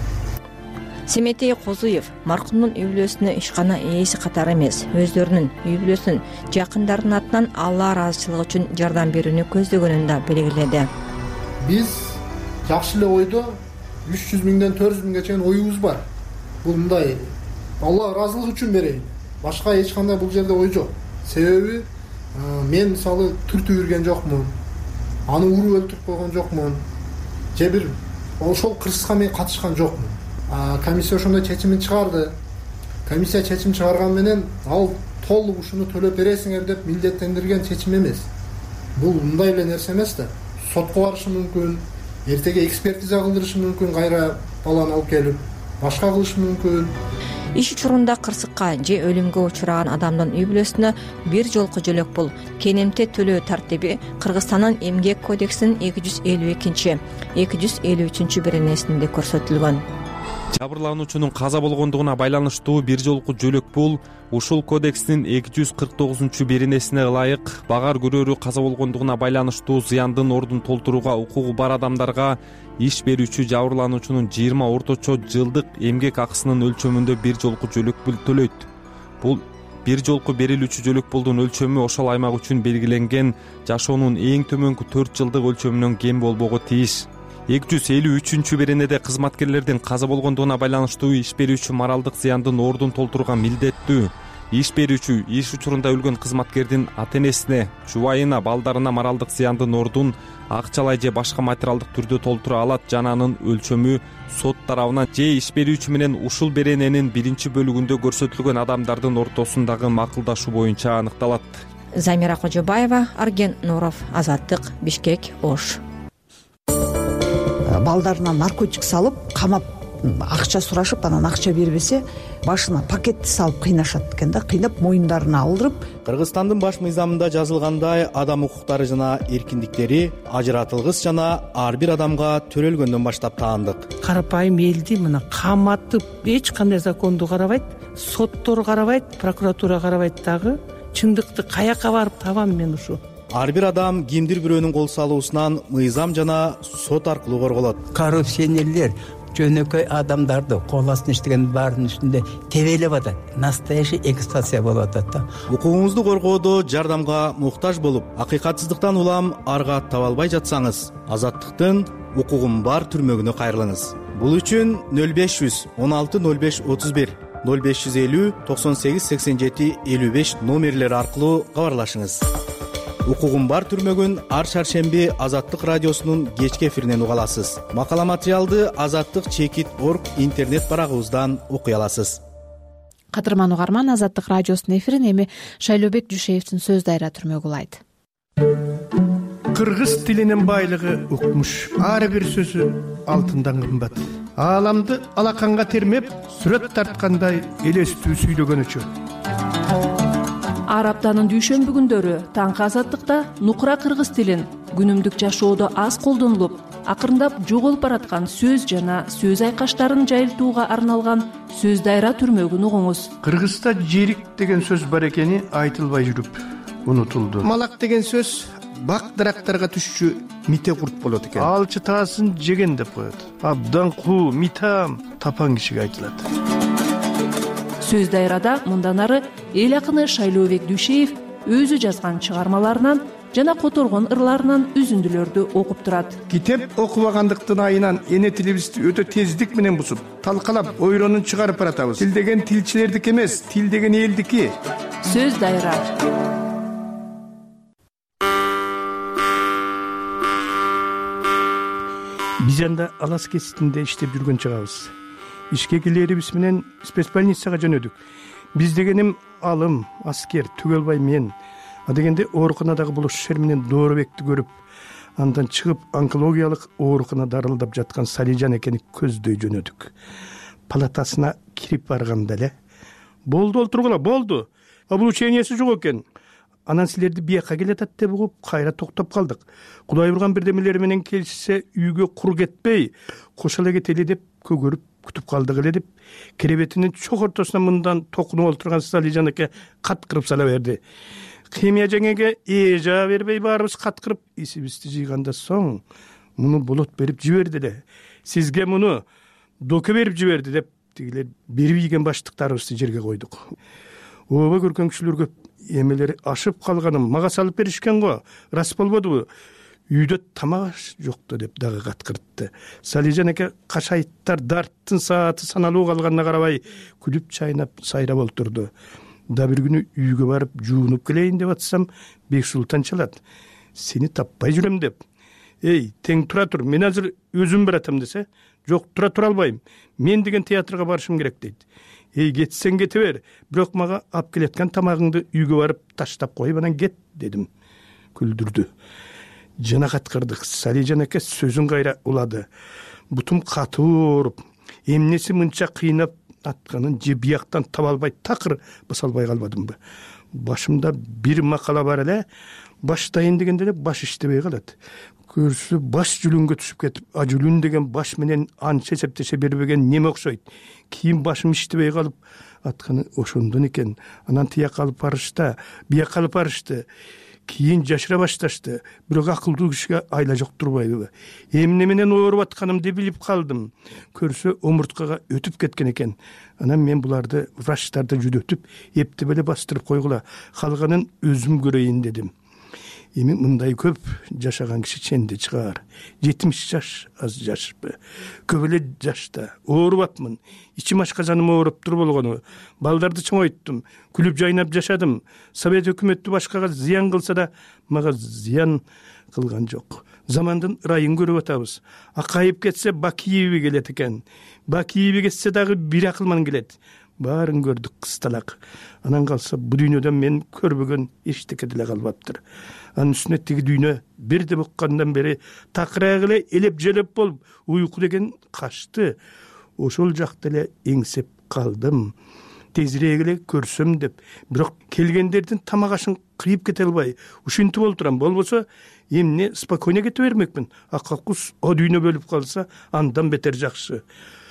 Семетей Козуев маркумдун үй бүлөсүнө ишкана ээси катары эмес, өздөрүнүн үй бүлөсүнүн жакындарынын атынан Алла ыраазычылыгы үчүн жардам берүүнү көздөгөнүн да белгиледи. Биз жакшы эле ойдо үч жүз миңден төрт жүз миңге чейин оюбуз бар. Бул мындай Алла ыраазычылыгы үчүн берейин. Башка эч кандай бул жерде ой жок. Себеби мен мисалы түртүп үрген жокмун. Аны уруп өлтүрүп койгон жокмун. Же бир ошол кырсыкка мен катышкан жокмун. комиссия ошондой чечимин чыгарды. Комиссия чечим чыгарган менен ал толук ушуну төлөп бересиңер деп милдеттендирген чечим эмес. Бул мындай эле нерсе эмес да. Сотко барышы мүмкүн, эртеге экспертиза кылдырышы мүмкүн, кайра баланы алып келип башка кылышы мүмкүн. Иш учурунда кырсыкка же өлүмгө учураган адамдын үй бүлөсүнө бир жолку жөлөк пул кенемте төлөө тартиби Кыргызстандын эмгек кодексинин эки жүз элүү экинчи, эки жүз элүү үчүнчү беренесинде көрсөтүлгөн. Жабырлануучунун каза болгондугуна байланыштуу бир жолку жөлөк пул ушул кодекстин эки жүз кырк тогузунчу беренесине ылайык багар көрөрү каза болгондугуна байланыштуу зыяндын ордун толтурууга укугу бар адамдарга иш берүүчү жабырлануучунун жыйырма орточо жылдык эмгек акысынын өлчөмүндө бир жолку жөлөк пул төлөйт. Бул бир жолку берилүүчү жөлөк пулдун өлчөмү ошол аймак үчүн белгиленген жашоонун эң төмөнкү төрт жылдык өлчөмүнөн кем болбого тийиш. эки жүз элүү үчүнчү беренеде кызматкерлердин каза болгондугуна байланыштуу иш берүүчү моралдык зыяндын ордун толтурууга милдеттүү. Иш берүүчү иш учурунда өлгөн кызматкердин ата энесине, жубайына, балдарына моралдык зыяндын ордун акчалай же башка материалдык түрдө толтура алат жана анын өлчөмү сот тарабынан же иш берүүчү менен ушул берененин биринчи бөлүгүндө көрсөтүлгөн адамдардын ортосундагы макулдашуу боюнча аныкталат. Замира Кожобаева, Арген Нуров, Азаттык, Бишкек, Ош. Балдарына наркотик салып, камап акча сурашып, анан акча бербесе, башына пакетти салып кыйнашат экен да, кыйнап моюндарына алдырып. Кыргызстандын баш мыйзамында жазылгандай, адам укуктары жана эркиндиктери ажыратылгыс жана ар бир адамга төрөлгөндөн баштап таандык. Карапайым элди мына каматып, эч кандай законду карабайт, соттор карабайт, прокуратура карабайт дагы. Чындыкты каяка барып табам мен ушу? Ар бир адам кимдир бирөөнүн кол салуусунан мыйзам жана сот аркылуу корголот. Коррупционерлер жөнөкөй адамдарды кол астына иштеген баарынын үстүндө тебелеп атат. Настоящий эксплуатация болуп атат да. Укугуңузду коргоодо жардамга муктаж болуп, акыйкатсыздыктан улам арга таба албай жатсаңыз, Азаттыктын укугум бар түрмөгүнө кайрылыңыз. Бул үчүн нөл беш жүз он алты нөл беш отуз бир, нөл беш жүз элүү токсон сегиз сексен жети элүү беш номерлери аркылуу кабарлашыңыз. Укугум бар түрмөгүн ар шаршемби Азаттык радиосунун кечки эфиринен уга аласыз. Макала материалды Азаттык чекит орг интернет барагыбыздан окуй аласыз. Кадырман угарман, Азаттык радиосунун эфирин эми Шайлообек Жушеевдин сөз дайра түрмөгү улайт. Кыргыз тилинин байлыгы укмуш. Ар бир сөзү алтындан кымбат. Ааламды алаканга термеп, сүрөт тарткандай элестүү сүйлөгөнүчө. Ар аптанын дүйшөмбү күндөрү таңкы Азаттыкта нукура кыргыз тилин күнүмдүк жашоодо аз колдонулуп, акырындап жоголуп бараткан сөз жана сөз айкаштарын жайылтууга арналган сөз дайра түрмөгүн угуңуз. Кыргызда жерик деген сөз бар экени айтылбай жүрүп унутулду. Малак деген сөз бак дарактарга түшчү мите курт болот экен. Алчы таасын жеген деп коет. Абдан куу, митам тапан кишиге айтылат. Сөз дайрада мындан ары эл акыны Шайлообек Дүйшеев өзү жазган чыгармаларынан жана которгон ырларынан үзүндүлөрдү окуп турат. Китеп окубагандыктын айынан эне тилибизди өтө тездик менен бусуп, талкалап, ойронун чыгарып баратабыз. Тил деген тилчилердики эмес, тил деген элдики. Сөз дайра. Биз анда Алас кеситинде иштеп жүргөн чагыбыз. Ишке келерибиз менен спецбольницага жөнөдүк. Биз дегеним алым, аскер, Түгөлбай мен. А дегенде ооруканадагы булушушер менен Дооробекти көрүп, андан чыгып онкологиялык оорукана дарылдап жаткан Салижан экени көздөй жөнөдүк. Палатасына кирип барганда эле болду, олтургула, болду. Облучениясы жок экен. Анан силерди бияка келатат деп угуп, кайра токтоп калдык. Кудай урган бирдемелери менен келишсе, үйгө кур кетпей, кош эле кетели деп көгөрүп күтүп калдык эле деп, керебетинин чок ортосуна мындан токунуп олтурган Салижан эке каткырып сала берди. Химия жеңеге эжа бербей баарыбыз каткырып, исибизди жыйганда соң муну болот берип жиберди эле. Сизге муну доке берип жиберди деп, тигилер берип ийген баштыктарыбызды жерге койдук. Ооба көргөн кишилер көп. Эмелери ашып калганым мага салып беришкен го. Рас болбодубу? Үйдө тамак жокто деп дагы каткыртты. Салижан эке кашайттар дарттын сааты саналуу калганына карабай күлүп чайнап сайрап олтурду. Да бир күнү үйгө барып жуунуп келейин деп атсам, Бексултан чалат. Сени таппай жүрөм деп. Эй, тең тура тур, мен азыр өзүм баратам десе, жок тура тура албайм, мен деген театрга барышым керек дейт. Эй, кетсең кете бер, бирок мага алып келаткан тамагыңды үйгө барып таштап кой, анан кет дедим. Күлдүрдү. Жана каткырдык. Салижан эке сөзүн кайра улады. Бутум катуу ооруп, эмнеси мынча кыйнап атканын же бияктан таба албай такыр басалбай калбадымбы. Башымда бир макала бар эле, баштайын дегенде эле баш иштебей калат. Көрсө баш жүлүнгө түшүп кетип, а жүлүн деген баш менен анча эсептеше бербеген неме окшойт. Кийин башым иштебей калып атканы ошондон экен. Анан тияк алып барышты, бияк алып барышты. Кийин жашыра башташты. Бирок акылдуу кишиге айла жок турбайбы. Эмне менен ооруп атканымды билип калдым. Көрсө омурткага өтүп кеткен экен. Анан мен буларды врачтарды жүдөтүп, эптеп эле бастырып койгула. Калганын өзүм көрөйүн дедим. Эми мындай көп жашаган киши ченде чыгар. жетимиш жаш аз жашпы. Көп эле жашта ооруп атмын. Ичим ашказаным ооруп тур болгону. Балдарды чоңойттум, күлүп жайнап жашадым. Совет өкмөтү башкага зыян кылса да, мага зыян кылган жок. Замандын ырайын көрүп атабыз. Акайып кетсе Бакиеви келет экен. Бакиеви кетсе дагы бир акылман келет. Баарын көрдүк кысталак. Анан калса бу дүйнөдөн мен көрбөгөн эчтеке деле калбаптыр. Анын үстүнө тиги дүйнө бирде буккандан бери такырак эле элеп желеп болуп, уйку деген качты. Ошол жакта эле эңсеп калдым. Тезирээк эле көрсөм деп, бирок келгендердин тамак ашын кыйып кете албай, ушинтип олтурам. Болбосо эмне спокойно кете бермекмин. Акакус о дүйнө бөлүп калса, андан бетер жакшы.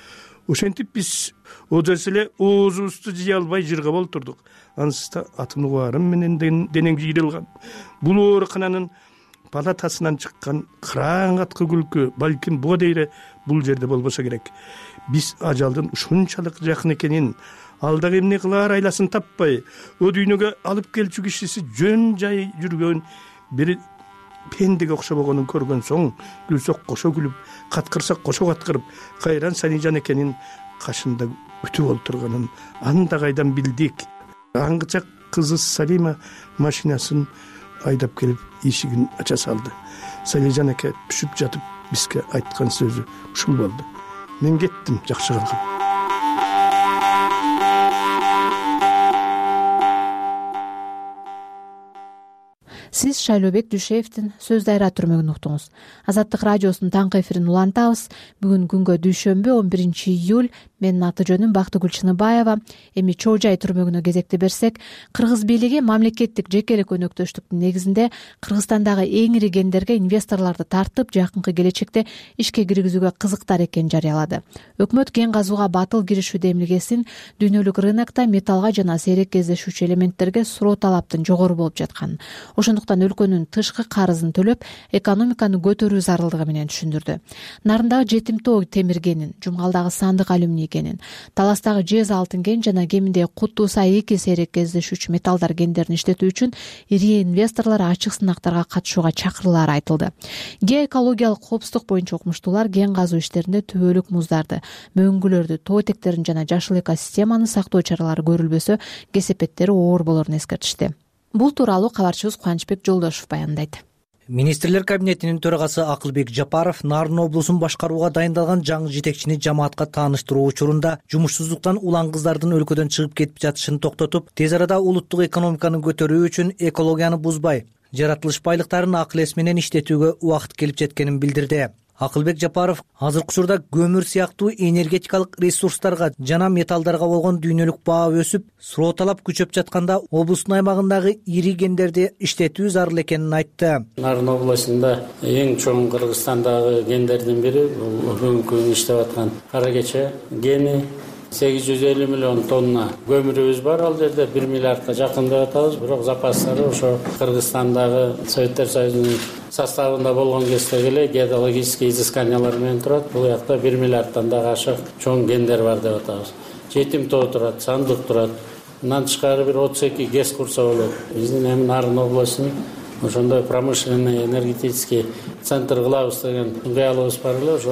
Ошентип биз одас эле оозубузду жыя албай жыргап олтурдук. Анысында атын уарым менен денең жыйрылган. Бул оорукананын палатасынан чыккан кыраң аткы күлкү балким буга дейре бул жерде болбосо керек. Биз ажалдын ушунчалык жакын экенин, алдагы эмне кылаар айласын таппай, о дүйнөгө алып келчү кишиси жөн жай жүргөн бир пендеге окшобогонун көргөн соң, күлсөк кошо күлүп, каткырсак кошо каткырып, кайран Салижан экенин кашында күтүп олтурганын анда кайдан билдик. Аңгыча кызы Салима машинасын айдап келип эшигин ача салды. Салижан эке түшүп жатып бизге айткан сөзү ушул болду. Мен кеттим, жакшы калгам. Сиз Шайлообек Дүйшеевдин Сөз дайра түрмөгүн уктуңуз. Азаттык радиосунун таңкы эфирин улантабыз. Бүгүн күнгө дүйшөмбү он биринчи июль. Менин аты жөнүм Бактыгүл Чыныбаева. Эми Чоо Жай түрмөгүнө кезекти берсек, Кыргыз бийлиги мамлекеттик жекелик өнөктөштүктүн негизинде Кыргызстандагы эң ири кендерге инвесторлорду тартып, жакынкы келечекте ишке киргизүүгө кызыктар экенин жарыялады. Өкмөт кен казууга батыл киришүү демилгесин дүйнөлүк рынокто металлга жана сейрек кездешүүчү элементтерге суроо талаптын жогору болуп жатканын, ошондуктан өлкөнүн тышкы карызын төлөп, экономиканы көтөрүү зарылдыгы менен түшүндүрдү. Нарындагы жетим тоо темир кенин, Жумгалдагы сандык алюминий кенин, Таластагы жез алтын кен жана кеминде Кутуса эки сейрек кездешүүчү металлдар кендерин иштетүү үчүн ири инвесторлор ачык сынактарга катышууга чакыруулары айтылды. Геоэкологиялык коопсуздук боюнча укмуштуулар кен казуу иштеринде түбөлүк муздарды, мөңгүлөрдү, тоо этектерин жана жашыл экосистеманы сактоо чаралары көрүлбөсө, кесепеттери оор болорун эскертишти. Бул тууралуу кабарчыбыз Кубанычбек Жолдошов баяндайт. Министрлер кабинетинин төрагасы Акылбек Жапаров Нарын облусун башкарууга дайындалган жаңы жетекчини жамаатка тааныштыруу учурунда жумушсуздуктан улан кыздардын өлкөдөн чыгып кетип жатышын токтотуп, тез арада улуттук экономиканы көтөрүү үчүн экологияны бузбай, жаратылыш байлыктарын акыл эс менен иштетүүгө убакыт келип жеткенин билдирди. Акылбек Жапаров азыркы учурда көмүр сыяктуу энергетикалык ресурстарга жана металлдарга болгон дүйнөлүк баа өсүп, суроо талап күчөп жатканда облустун аймагындагы ири кендерди иштетүү зарыл экенин айтты. Нарын областында эң чоң Кыргызстандагы кендердин бири бул бүгүнкү күндө иштеп аткан Кара Кече кени. сегиз жүз элүү миллион тонна көмүрүбүз бар, ал жерде бир миллиардка жакын деп атабыз, бирок запастары ошо Кыргызстандагы Советтер Союзунун составында болгон кезде эле геологический изысканиялар менен турат. Бул жакта бир миллиардтан да ашык чоң кендер бар деп атабыз. Жетим тоо турат, Сандык турат. Мындан тышкары бир отуз эки ГЭС курса болот. Биздин эми Нарын областынын ошондой промышленный энергетический центр кылабыз деген кыялыбыз бар эле. Ошо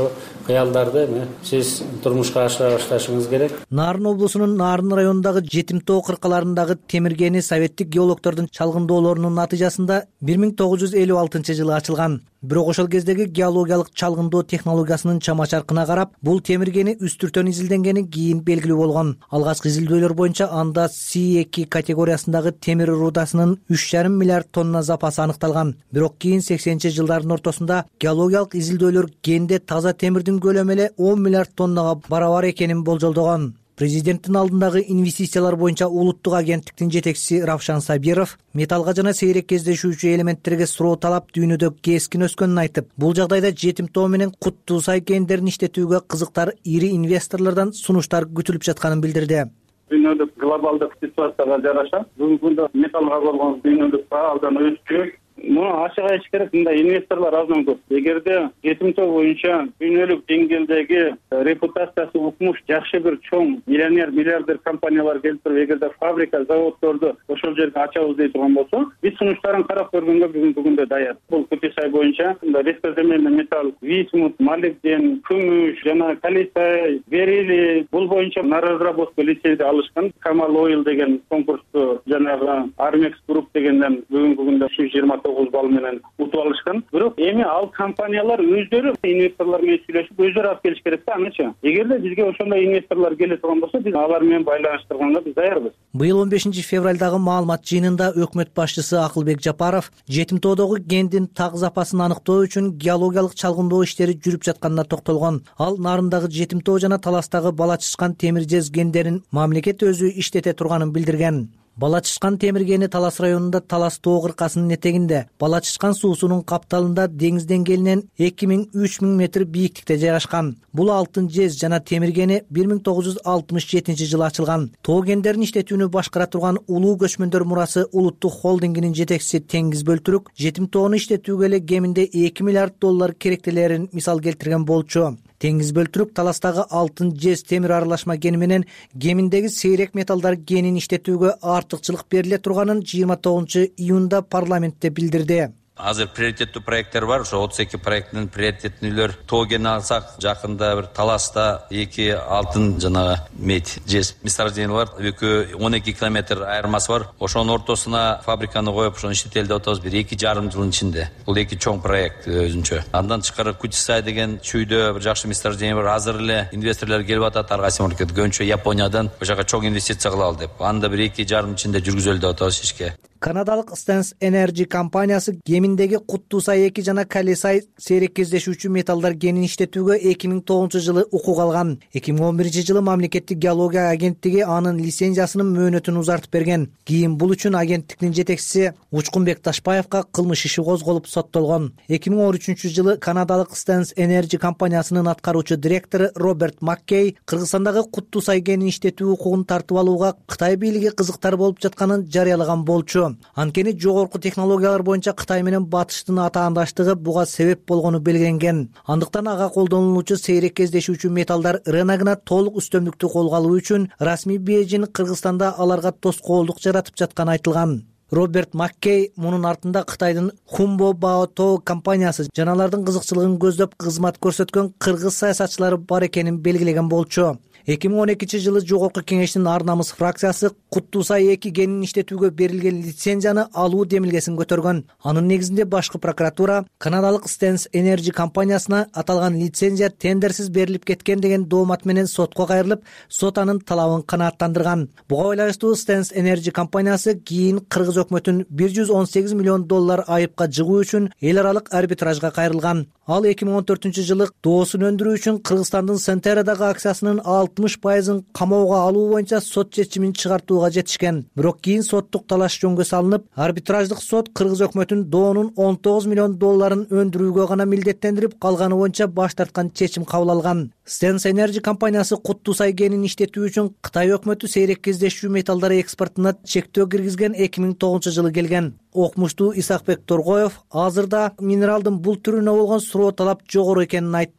кыялдарды эме сиз турмушка ашыра башташыңыз керек. Нарын облусунун Нарын районундагы Жетим тоо кыркаларындагы темиргени советтик геологдордун чалгындоолорунун натыйжасында бир миң тогуз жүз элүү алтынчы жылы ачылган. Бирок ошол кездеги геологиялык чалгындоо технологиясынын чама-чаркына карап, бул темиргени үстүртөн изилденгени кийин белгилүү болгон. Алгачкы изилдөөлөр боюнча анда Си эки категориясындагы темир рудасынын үч жарым миллиард тонна запасы аныкталган. Бирок кийин сексенинчи жылдардын ортосунда геологиялык изилдөөлөр генде таза темирдин көлөмү эле он миллиард тоннага барабар экенин болжолдогон. Президенттин алдындагы инвестициялар боюнча улуттук агенттиктин жетекчиси Равшан Сабиров металлга жана сейрек кездешүүчү элементтерге суроо талап дүйнөдө кескин өскөнүн айтып, бул жагдайда Жетим тоо менен Куттуусай кендерин иштетүүгө кызыктар ири инвесторлордон сунуштар күтүлүп жатканын билдирди. Дүйнөлүк глобалдык ситуацияга жараша бүгүнкү күндө металлга болгон дүйнөлүк баа абдан өскөн. Муну ачык айтыш керек, мындай инвесторлор аздан көп. Эгерде Жетим тоо боюнча дүйнөлүк деңгээлдеги репутациясы укмуш жакшы бир чоң миллионер, миллиардер компаниялар келип туруп, эгерде фабрика, заводдорду ошол жерге ачабыз дей турган болсо, биз сунуштарын карап көргөнгө бүгүнкү күндө даяр. Бул Куттуусай боюнча редкоземельный металл, висмут, молибден, күмүш жана калиций, берилий бул боюнча на разработку лицензия алышкан. Камал Ойл деген конкурсту жанагы Армекс Групп дегенден бүгүнкү күндө жыйырма тогуз балл менен утуп алышкан. Бирок эми ал компаниялар өздөрү инвесторлор менен сүйлөшүп өздөрү алып келиш керек да аныча. Эгерде бизге ошондой инвесторлор келе турган болсо, биз алар менен байланыштырганга биз даярбыз. Быйыл он бешинчи февралдагы маалымат жыйынында өкмөт башчысы Акылбек Жапаров Жетим тоодогу гендин так запасын аныктоо үчүн геологиялык чалгындоо иштери жүрүп жатканына токтолгон. Ал Нарындагы Жетим тоо жана Таластагы Бала Чычкан темир жез гендерин мамлекет өзү иштете турганын билдирген. Бала Чычкан темиргени Талас районунда Талас тоо кыркасынын этегинде, Бала Чычкан суусунун капталында деңиз деңгээлинен эки миң үч миң метр бийиктикте жайгашкан. Бул алтын жез жана темиргени бир миң тогуз жүз алтымыш жетинчи жылы ачылган. Тоо гендерин иштетүүнү башкара турган Улуу көчмөндөр мурасы улуттук холдингинин жетекчиси Теңиз Бөлтүрүк Жетим тоону иштетүүгө эле кеминде эки миллиард доллар керектелерин мисал келтирген болчу. Теңиз Бөлтүрүк Таластагы алтын жез темир аралашма гени менен кеминдеги сейрек металлдар генин иштетүүгө артыкчылык бериле турганын жыйырма тогузунчу июнда парламентте билдирди. Азыр приоритеттүү проекттер бар. Ошо отуз эки проекттин приоритеттүүлөр тоо гени алсак, жакында бир Таласта эки алтын жана медь жез месторождение бар. Экөө он эки километр айырмасы бар. Ошонун ортосуна фабриканы коюп, ошону иштетели деп атабыз. Бир эки жарым жылдын ичинде. Бул эки чоң проект өзүнчө. Андан тышкары Куттуусай деген чүйдө бир жакшы месторождение бар. Азыр эле инвесторлор келип атат. Ар кайсы мамлекет көбүнчө Япониядан ошол жака чоң инвестиция кылалы деп. Анда бир эки жарым ичинде жүргүзөлү деп атабыз ишке. Канадалык Stans Energy компаниясы кеминдеги Куттуусай эки жана Калисай сейрек кездешүүчү металлдар генин иштетүүгө эки миң тогузунчу жылы укук алган. эки миң он биринчи жылы мамлекеттик геология агенттиги анын лицензиясынын мөөнөтүн узартып берген. Кийин бул үчүн агенттиктин жетекчиси Учкунбек Ташпаевка кылмыш иши козголуп соттолгон. эки миң он үчүнчү жылы канадалык Stans Energy компаниясынын аткаруучу директору Роберт Маккей Кыргызстандагы Куттуусай генин иштетүү укугун тартып алууга Кытай бийлиги кызыктар болуп жатканын жарыялаган болчу. Анткени жогорку технологиялар боюнча Кытай менен Батыштын атаандаштыгы буга себеп болгону белгиленген. Андыктан ага колдонулуучу сейрек кездешүүчү металлдар рыногуна толук үстөмдүктү колго алуу үчүн расмий Бейжин Кыргызстанда аларга тоскоолдук жаратып жатканы айтылган. Роберт Маккей мунун артында Кытайдын Хумбо Баото компаниясы жана алардын кызыкчылыгын көздөп кызмат көрсөткөн кыргыз саясатчылары бар экенин белгилеген болчу. эки миң он экинчи жылы Жогорку Кеңештин Ар намыс фракциясы Куттуусай эки генин иштетүүгө берилген лицензияны алуу демилгесин көтөргөн. Анын негизинде башкы прокуратура канадалык Stans Energy компаниясына аталган лицензия тендерсиз берилип кеткен деген доомат менен сотко кайрылып, сот анын талабын канааттандырган. Буга байланыштуу Stans Energy компаниясы кийин кыргыз өкмөтүн бир жүз он сегиз миллион доллар айыпка жыгуу үчүн эл аралык арбитражга кайрылган. Ал эки миң он төртүнчү жылы доосун өндүрүү үчүн Кыргызстандын Сентерадагы акциясынын алтымыш пайызын камоого алуу боюнча сот чечимин чыгартууга жетишкен. Бирок кийин соттук талаш жөнгө салынып, арбитраждык сот кыргыз өкмөтүн доонун он тогуз миллион долларын өндүрүүгө гана милдеттендирип, калганы боюнча баш тарткан чечим кабыл алган. Stans Energy компаниясы Куттуусай генин иштетүү үчүн Кытай өкмөтү сейрек кездешүү металлдар экспортуна чектөө киргизген эки миң тогузунчу жылы келген. Окмуштуу Исакбек Торгоев азырда минералдын бул түрүнө болгон суроо талап жогору экенин айтты.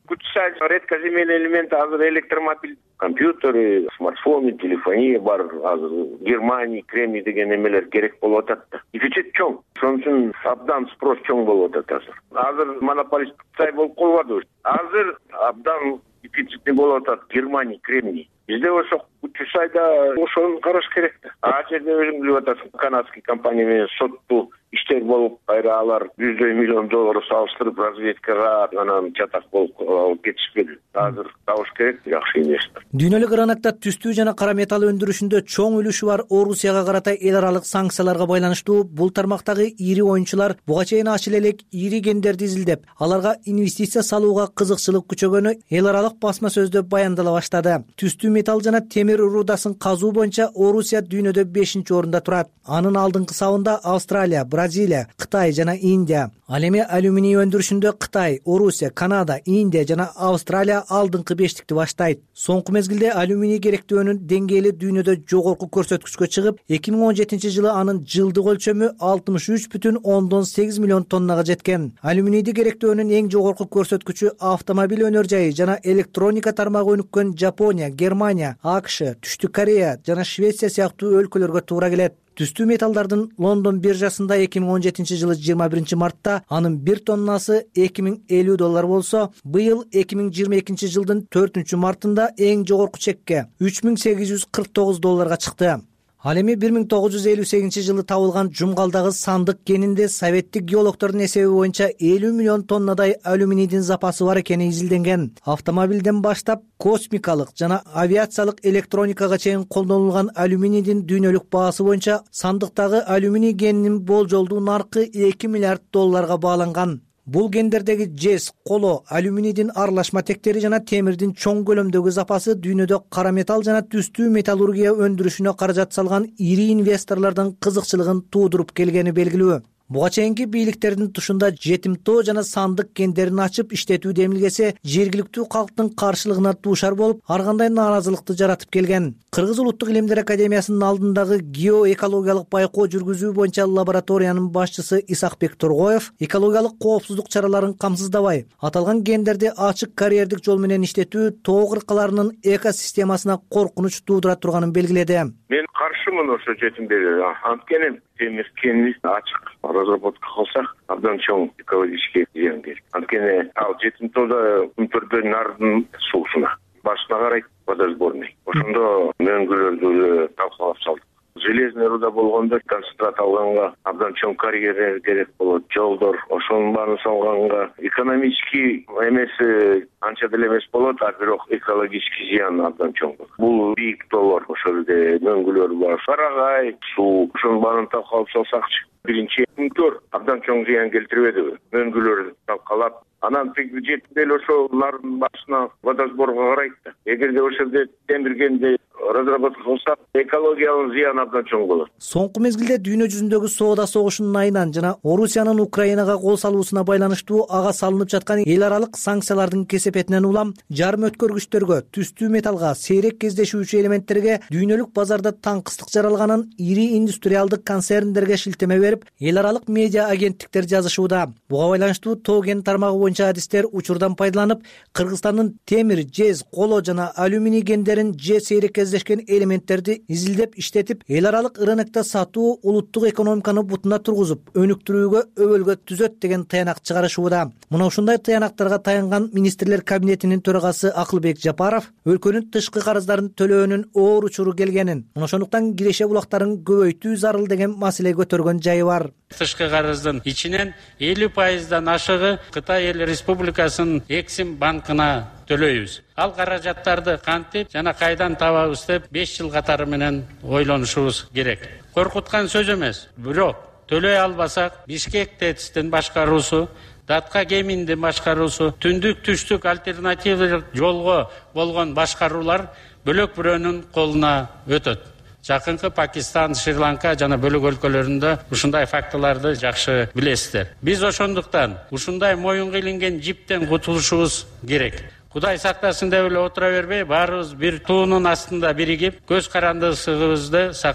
Күчсай редкоземельный элемент азыр электромобиль, компьютеры, смартфоны, телефония бар. Азыр Германия, Кремний деген эмелер керек болуп атат да. Дефицит чоң. Ошон үчүн абдан спрос чоң болуп атат азыр. Азыр монополист Кытай болуп калбады. Азыр абдан дефицитный болуп атат Германия, Кремний. Бизде ошо Күчсайда ошону караш керек да. А жерде өзүң билип атасың, канадский компания менен соттуу иштер болуп, кайра алар жүздөй миллион доллар салыштырып разведкага анан чатак болуп алып кетишпеди. Азыр табыш керек, жакшы инвестор. Дүйнөлүк рынокто түстүү жана кара металл өндүрүшүндө чоң үлүшү бар Орусияга карата эл аралык санкцияларга байланыштуу бул тармактагы ири оюнчулар буга чейин ачыл элек ири кендерди изилдеп, аларга инвестиция салууга кызыкчылык күчөгөнү эл аралык басма сөздө баяндала баштады. Түстүү металл жана темир рудасын казуу боюнча Орусия дүйнөдө бешинчи орунда турат. Анын алдыңкы сабында Австралия, Бразилия, Кытай жана Индия. Ал эми алюминий өндүрүшүндө Кытай, Орусия, Канада, Индия жана Австралия алдыңкы бештикти баштайт. Соңку мезгилде алюминий керектөөнүн деңгээли дүйнөдө жогорку көрсөткүчкө чыгып, эки миң он жетинчи жылы анын жылдык өлчөмү алтымыш үч бүтүн ондон сегиз миллион тоннага жеткен. Алюминийди керектөөнүн эң жогорку көрсөткүчү автомобиль өнөр жайы жана электроника тармагы өнүккөн Жапония, Германия, АКШ, Түштүк Корея жана Швеция сыяктуу өлкөлөргө туура келет. Түстүү металлдардын Лондон биржасында эки миң он жетинчи жылы жыйырма биринчи мартта анын бир тоннасы эки миң элүү доллар болсо, быйыл эки миң жыйырма экинчи жылдын төртүнчү мартында эң жогорку чекке үч миң сегиз жүз кырк тогуз долларга чыкты. Ал эми бир миң тогуз жүз элүү сегизинчи жылы табылган Жумгалдагы сандык кенинде советтик геологдордун эсеби боюнча элүү миллион тоннадай алюминийдин запасы бар экени изилденген. Автомобилден баштап космикалык жана авиациялык электроникага чейин колдонулган алюминийдин дүйнөлүк баасы боюнча сандыктагы алюминий кенинин болжолдуу наркы эки миллиард долларга бааланган. Бул кендердеги жез, коло, алюминийдин аралашма тектери жана темирдин чоң көлөмдөгү запасы дүйнөдө кара металл жана түстүү металлургия өндүрүшүнө каражат салган ири инвесторлордун кызыкчылыгын туудуруп келгени белгилүү. Буга чейинки бийликтердин тушунда жетимтоо жана сандык кендерин ачып иштетүү демилгеси жергиликтүү калктын каршылыгына дуушар болуп, ар кандай нааразылыкты жаратып келген. Кыргыз улуттук илимдер академиясынын алдындагы геоэкологиялык байкоо жүргүзүү боюнча лабораториянын башчысы Исакбек Тургоев экологиялык коопсуздук чараларын камсыздабай, аталган кендерди ачык карьердик жол менен иштетүү тоо кыркаларынын экосистемасына коркунуч туудура турганын белгиледи. Мен каршымын ошо жетимдерге. Анткени темир кенин ачык разработка кылсак абдан чоң экологический зыян келет. Анткени ал жетимтоодо күнтөрдө нардын суусуна башына карайт водосборный. Ошондо мөңгүлөрдү талкалап салдык. Железный руда болгондо концентрат алганга абдан чоң карьера керек болот. Жолдор ошонун баарын салганга экономический эмеси анча деле эмес болот, а бирок экологический зыян абдан чоң болот. Бул бийик тоолор, ошол жерде мөңгүлөр бар, сарагай, суу, ошонун баарын талкалап салсакчы. Биринчи күнтөр абдан чоң зыян келтирбедиби? Мөңгүлөр талкалап, анан тиги жетип эле ошол нардын башына водосборго карайт да. Эгерде ошол жерде темиргенди разработка кылсак, экологиялык зыян абдан чоң болот. Соңку мезгилде дүйнө жүзүндөгү соода согушунун айынан жана Орусиянын Украинага кол салуусуна байланыштуу ага салынып жаткан эл аралык санкциялардын кесепетинен улам жарым өткөргүчтөргө, түстүү металлга, сейрек кездешүүчү элементтерге дүйнөлүк базарда таңкыстык жаралганын ири индустриалдык концерндерге шилтеме берип, эл аралык медиа агенттиктер жазышууда. Буга байланыштуу тоо кен тармагы боюнча адистер учурдан пайдаланып, Кыргызстандын темир, жез, коло жана алюминий кендерин же сейрек кездешкен элементтерди изилдеп иштетип, эл аралык рынокто сатуу улуттук экономиканы бутуна тургузуп, өнүктүрүүгө өбөлгө түзөт деген таянак чыгарышууда. Мына ушундай таянактарга таянган министрлер кабинетинин төрагасы Акылбек Жапаров өлкөнүн тышкы карыздарын төлөөнүн оор учуру келгенин, мына ошондуктан киреше булактарын көбөйтүү зарыл деген маселе көтөргөн жайы бар. Тышкы карыздын ичинен элүү пайыздан ашыгы Кытай эл республикасынын Эксим банкына төлөйбүз. Ал каражаттарды кантип жана кайдан табабыз деп беш жыл катары менен ойлонушубуз керек. Коркуткан сөз эмес, бирок төлөй албасак Бишкек ТЭЦтин башкаруусу, Датка Геминдин башкаруусу, түндүк түштүк альтернативдик жолго болгон башкаруулар бөлөк бирөөнүн колуна өтөт. Жакынкы Пакистан, Шри-Ланка жана бөлөк өлкөлөрүндө ушундай фактыларды жакшы билесиздер. Биз ошондуктан ушундай моюнга илинген жиптен кутулушубуз керек. Кудай сактасын деп эле отура бербей, баарыбыз бир туунун астында биригип, көз карандысыбызды сактап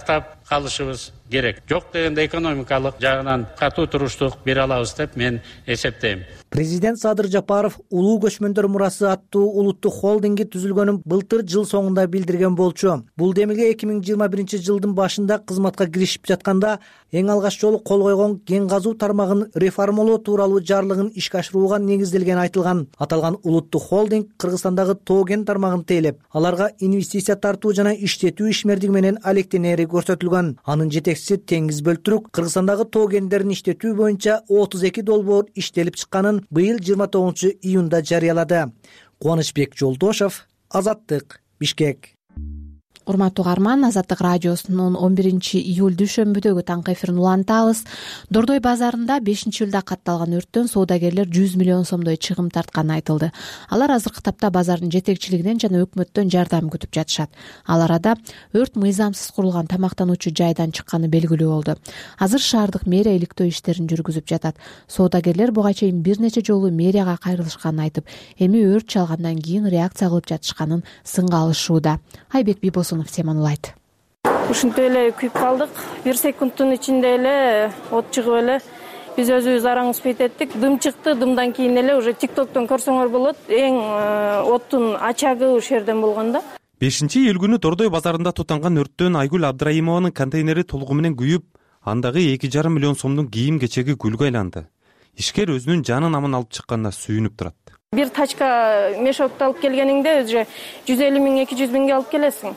калышыбыз керек. Жок дегенде экономикалык жагынан катуу туруштук бере алабыз деп мен эсептейм. Президент Садыр Жапаров улуу көчмөндөр мурасы аттуу улуттук холдинги түзүлгөнүн былтыр жыл соңунда билдирген болчу. Бул демилге эки миң жыйырма биринчи жылдын башында кызматка киришип жатканда эң алгач жолу кол койгон кен казуу тармагын реформалоо тууралуу жарлыгын ишке ашырууга негизделгени айтылган. Аталган улуттук холдинг Кыргызстандагы тоо кен тармагын тейлеп, аларга инвестиция тартуу жана иштетүү ишмердиги менен алектенери көрсөтүлгөн. Анын жетекчиси Теңиз Бөлтүрүк Кыргызстандагы тоо кендерин иштетүү боюнча отуз эки долбоор иштелип чыкканын быйыл жыйырма тогузунчу июнда жарыялады. Кубанычбек Жолдошов, Азаттык, Бишкек. Урматтуу угарман, Азаттык радиосунун он биринчи июль дүйшөмбүдөгү таңкы эфирин улантабыз. Дордой базарында бешинчи июлда катталган өрттөн соодагерлер жүз миллион сомдой чыгым тартканы айтылды. Алар азыркы тапта базардын жетекчилигинен жана өкмөттөн жардам күтүп жатышат. Ал арада өрт мыйзамсыз курулган тамактануучу жайдан чыкканы белгилүү болду. Азыр шаардык мэрия иликтөө иштерин жүргүзүп жатат. Соодагерлер буга чейин бир нече жолу мэрияга кайрылышканын айтып, эми өрт чалгандан кийин реакция кылып жатышканын сынга алышууда. Айбек Бибосунов теманылайт. Ушинтип эле күйүп калдык. Бир секундтун ичинде эле от чыгып эле биз өзүбүз араңызбайт эттик. Дым чыкты, дымдан кийин эле уже тиктоктон көрсөңөр болот. Эң оттун ачагы ушул жерден болгон да. бешинчи июль күнү Дордой базарында тутанган өрттөн Айгүл Абдраимованын контейнери толугу менен күйүп, андагы эки жарым миллион сомдун кийим кечеги күлгө айланды. Ишкер өзүнүн жанын аман алып чыкканына сүйүнүп турат. Бир тачка мешокто алып келгениңде өзү жүз элүү миң эки жүз миңге алып келесиң.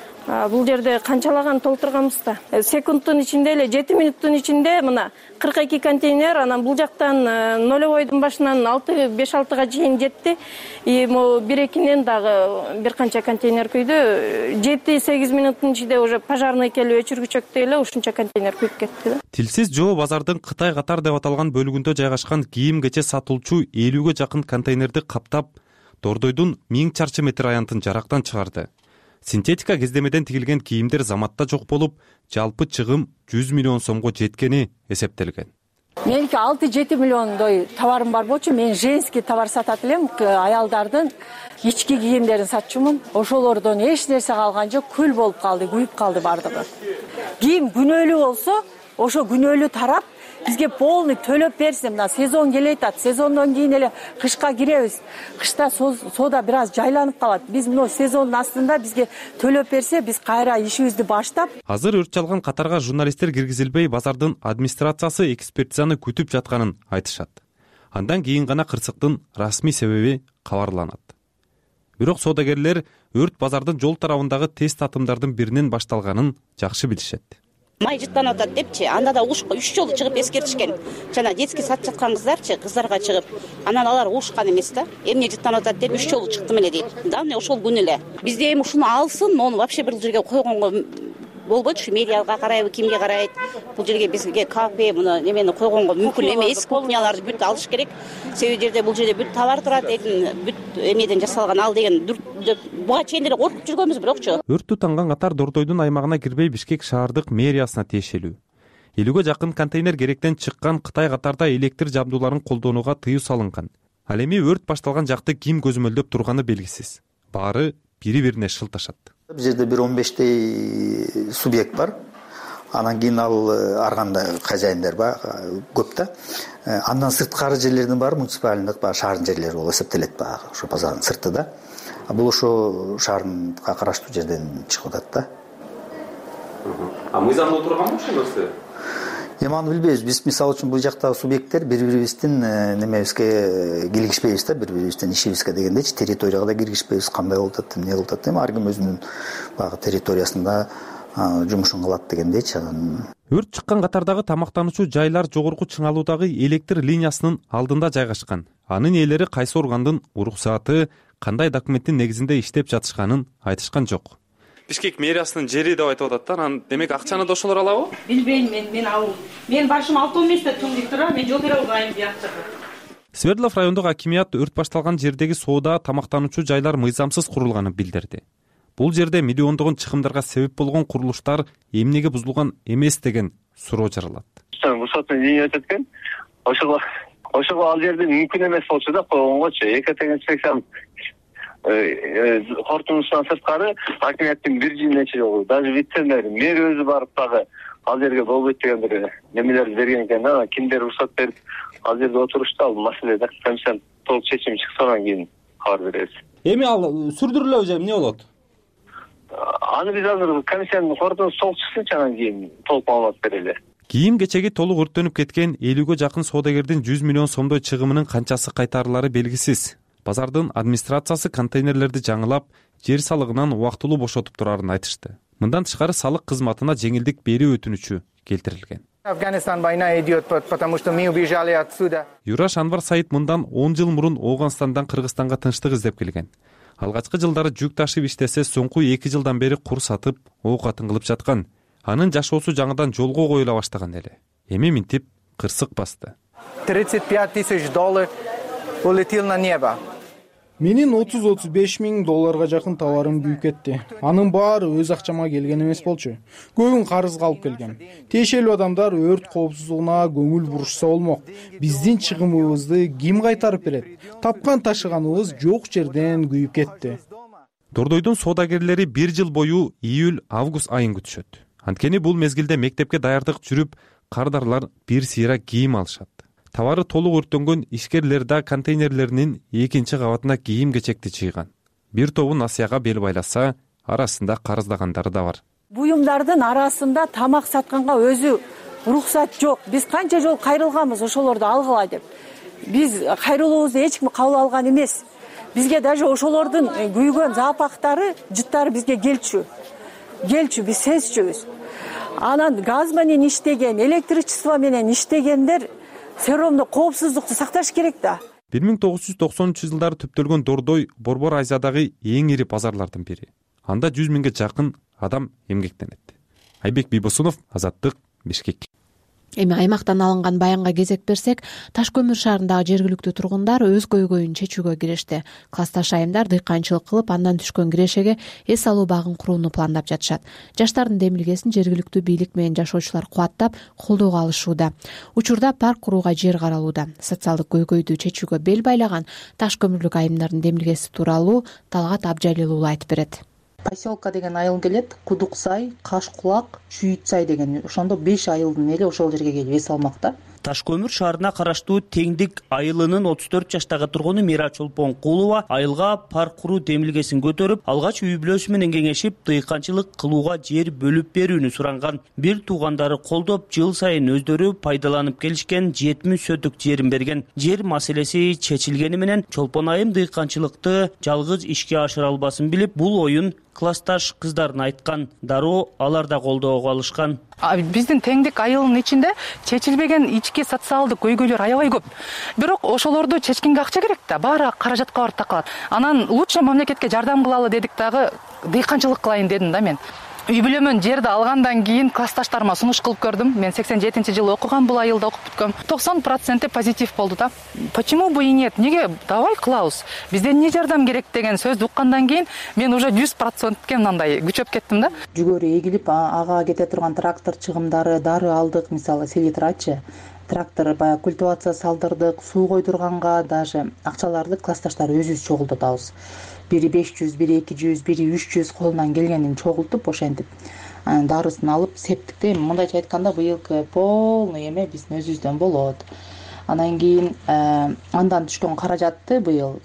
Бул жерде канчалаган толтурганбыз да. Секундтун ичинде эле жети минуттун ичинде мына кырк эки контейнер, анан бул жактан нолевойдун башынан алты беш алтыга чейин жетти. И могу бир экинен дагы бир канча контейнер күйдү. жети сегиз минуттун ичинде уже пожарный келип өчүргүчөктү эле ушунча контейнер күйүп кетти да. Тилсиз жоо базардын Кытай катар деп аталган бөлүгүндө жайгашкан кийим кече сатылчу элүүгө жакын контейнерди каптап, Дордойдун миң чарчы метр аянтын жарактан чыгарды. Синтетика кездемеден тигилген кийимдер заматта жок болуп, жалпы чыгым жүз миллион сомго жеткени эсептелген. Меники алты жети миллиондой товарым бар болчу. Мен женский товар сатат элем, аялдардын ички кийимдерин сатчумун. Ошолордон эч нерсе калган жок, күл болуп калды, күйүп калды бардыгы. Кийим күнөөлүү болсо, ошо күнөөлүү тарап бизге полный төлөп берсе, мына сезон келет ат. Сезондон кийин эле кышка киребиз. Кышта соода бир аз жайланып калат. Биз мына сезондун астында бизге төлөп берсе, биз кайра ишибизди баштап. Азыр өрт чалган катарга журналисттер киргизилбей, базардын администрациясы экспертизаны күтүп жатканын айтышат. Андан кийин гана кырсыктын расмий себеби кабарланат. Бирок соодагерлер өрт базардын жол тарабындагы тест татымдардын биринен башталганын жакшы билишет. Май жыттанып атат депчи, анда да ушка үч жолу чыгып эскертишкен. Жана детский сатып жаткан кыздарчы, кыздарга чыгып, анан алар ушкан эмес да. Эмне жыттанып атат деп үч жолу чыктым эле дейт. Да, эмне ошол күнү эле. Бизде эми ушуну алсын, мону вообще бир жерге койгонго болбойт, мэрияга карайбы, кимге карайт. Бул жерге бизге кафе, муну немени койгонго мүмкүн эмес. Кухняларды бүт алыш керек. Себеби жерде бул жерде бүт товар турат, бүт эмеден жасалган ал деген буга чейин эле коркуп жүргөнбүз, бирокчу. Өрт тутанган катар Дордойдун аймагына кирбей Бишкек шаардык мэриясына тиешелүү. элүүгө жакын контейнер керектен чыккан Кытай катарда электр жабдууларын колдонууга тыюу салынган. Ал эми өрт башталган жакты ким көзөмөлдөп турганы белгисиз. Баары бири-бирине шылташат. Бул жерде бир он бештей субъект бар. Анан кийин ал арганда хозяиндер бар, көп да. Андан сырткары жерлердин баары муниципалдык, баягы шаардын жерлери болуп эсептелет, баягы ошо базардын сырты да. Бул ошо шаарга караштуу жерден чыгып атат да. А мыйзамда турганбы ошонусу? Эми аны билбейбиз. Биз мисалы үчүн бул жактагы субъекттер бири-бирибиздин немебизге киргишпейбиз да, бири-бирибиздин ишибизге дегендечи, территорияга да киргишпейбиз, кандай болуп атат, эмне кылып атат, эми ар ким өзүнүн баягы территориясында жумушун кылат дегендечи. Өрт чыккан катардагы тамактануучу жайлар жогорку чыңалуудагы электр линиясынын алдында жайгашкан. Анын ээлери кайсы органдын уруксаты, кандай документтин негизинде иштеп жатышканын айтышкан жок. Бишкек мэриясынын жери деп айтып атат да, анан демек акчаны да ошолор алабы? Билбейм мен, мен ал. Мен башым алты он месте түндүк тура, мен жол бере албайм биякта. Свердлов райондук акимият өрт башталган жердеги соода тамактануучу жайлар мыйзамсыз курулганын билдирди. Бул жерде миллиондогон чыгымдарга себеп болгон курулуштар эмнеге бузулган эмес деген суроо жаралат. Рұқсатын не айтат экен? Ошого ошого ал жерде мүмкүн эмес болчу да койгонгочу. Экотең инспекциянын кортунучтан сырткары акиметтин бир жыл нече жолу даже вице мэр мэр өзү барып дагы ал жерге болбойт деген бир немелерди берген экен да. Кимдер уруксат берип ал жерде отурушту, ал маселеде комиссия толук чечим чыкса анан кийин кабар беребиз. Эми ал сүрдүрүлөбү же эмне болот? Аны биз азыр комиссиянын кордону толук чыксынчы, анан кийин толук маалымат берели. Кийим кечеги толук өрттөнүп кеткен элүүгө жакын соодагердин жүз миллион сомдой чыгымынын канчасы кайтарылары белгисиз. Базардын администрациясы контейнерлерди жаңылап, жер салыгынан убактылуу бошотуп турарын айтышты. Мындан тышкары салык кызматына жеңилдик берүү өтүнүчү келтирилген. Афганистан война идет, потому что мы убежали отсюда. Юраш Анвар Саид мындан он жыл мурун Ооганстандан Кыргызстанга тынчтык издеп келген. Алгачкы жылдары жүк ташып иштесе, соңку эки жылдан бери кур сатып, ок атын кылып жаткан. Анын жашоосу жаңыдан жолго коюла баштаган эле. Эми минтип кырсык басты. тридцать пять тысяч долларов улетел на небо. Менин отуз отуз беш миң долларга жакын товарым күйүп кетти. Анын баары өз акчама келген эмес болчу. Көбүн карызга алып келгем. Тиешелүү адамдар өрт коопсуздугуна көңүл бурушса болмок. Биздин чыгымыбызды ким кайтарып берет? Тапкан ташыганыбыз жок жерден күйүп кетти. Дордойдун соодагерлери бир жыл бою июль-август айын күтүшөт. Анткени бул мезгилде мектепке даярдык жүрүп, кардарлар бир сыйра кийим алышат. Товары толук өрттөнгөн ишкерлер да контейнерлеринин экинчи кабатына кийим кечекти чыйган. Бир тобу насыяга бел байласа, арасында карыздагандары да бар. Буюмдардын арасында тамак сатканга өзү уруксат жок. Биз канча жол кайрылганбыз ошолорду алгыла деп. Биз кайрылуубузду эч ким кабыл алган эмес. Бизге даже ошолордун күйгөн запахтары, жыттары бизге келчү. Келчү, биз сезчүбүз. Анан газ менен иштеген, электричество менен иштегендер все равно коопсуздукту сакташ керек да. бир миң тогуз жүз токсонунчу жылдары түптөлгөн Дордой Борбор Азиядагы эң ири базарлардын бири. Анда жүз миңге жакын адам эмгектенет. Айбек Бийбосунов, Азаттык, Бишкек. Эми аймактан алынган баянга кезек берсек, Таш көмүр шаарындагы жергиликтүү тургундар өз көйгөйүн чечүүгө киришти. Классташ айымдар дыйканчылык кылып, андан түшкөн кирешеге эс алуу багын курууну пландап жатышат. Жаштардын демилгесин жергиликтүү бийлик менен жашоочулар кубаттап, колдоого алышууда. Учурда парк курууга жер каралууда. Социалдык көйгөйдү чечүүгө бел байлаган Таш көмүрлүк айымдардын демилгеси тууралуу Талгат Абжалил уулу айтып берет. Поселка деген айыл келет, Кудук сай, Каш кулак, Чүйүт сай деген. Ошондо беш айылдын эли ошол жерге келип эс алмакта. Таш көмүр шаарына караштуу Теңдик айылынын отуз төрт жаштагы тургуну Мира Чолпонкулова айылга парк куруу демилгесин көтөрүп, алгач үй бүлөсү менен кеңешип, дыйканчылык кылууга жер бөлүп берүүнү суранган. Бир туугандары колдоп, жыл сайын өздөрү пайдаланып келишкен жетимиш соток жерин берген. Жер маселеси чечилгени менен Чолпон айым дыйканчылыкты жалгыз ишке ашыра албасын билип, бул оюн классташ кыздарын айткан. Дароо алар да колдоого алышкан. Биздин Теңдик айылынын ичинде чечилбеген ички социалдык көйгөйлөр аябай көп. Бирок ошолорду чечкенге акча керек да, баары каражатка барып такалат. Анан лучше мамлекетке жардам кылалы дедик дагы, дыйканчылык кылайын дедим да мен. Үй бүлөмөн жерди алгандан кийин классташтарыма сунуш кылып көрдүм. Мен сексен жетинчи жылы окугам, бул айылда окуп бүткөм. токсон проценти позитив болду да. Почему бы и нет? Неге давай кылабыз? Бизде эмне жардам керек деген сөздү уккандан кийин мен уже жүз процентке мындай күчөп кеттим да. Жүгөрү эгилип, ага кете турган трактор чыгымдары, дары алдык, мисалы селитрачы. Трактор баягы культивация салдырдык, суу койдурганга даже акчаларды классташтар өзүбүз чогултабыз. Бири беш жүз, бири эки жүз, бири үч жүз колунан келгенин чогултуп ошентип дарысын алып септикте мындайча айтканда быйылкы полный эме биздин өзүбүздөн болот. Анан кийин андан түшкөн каражатты быйыл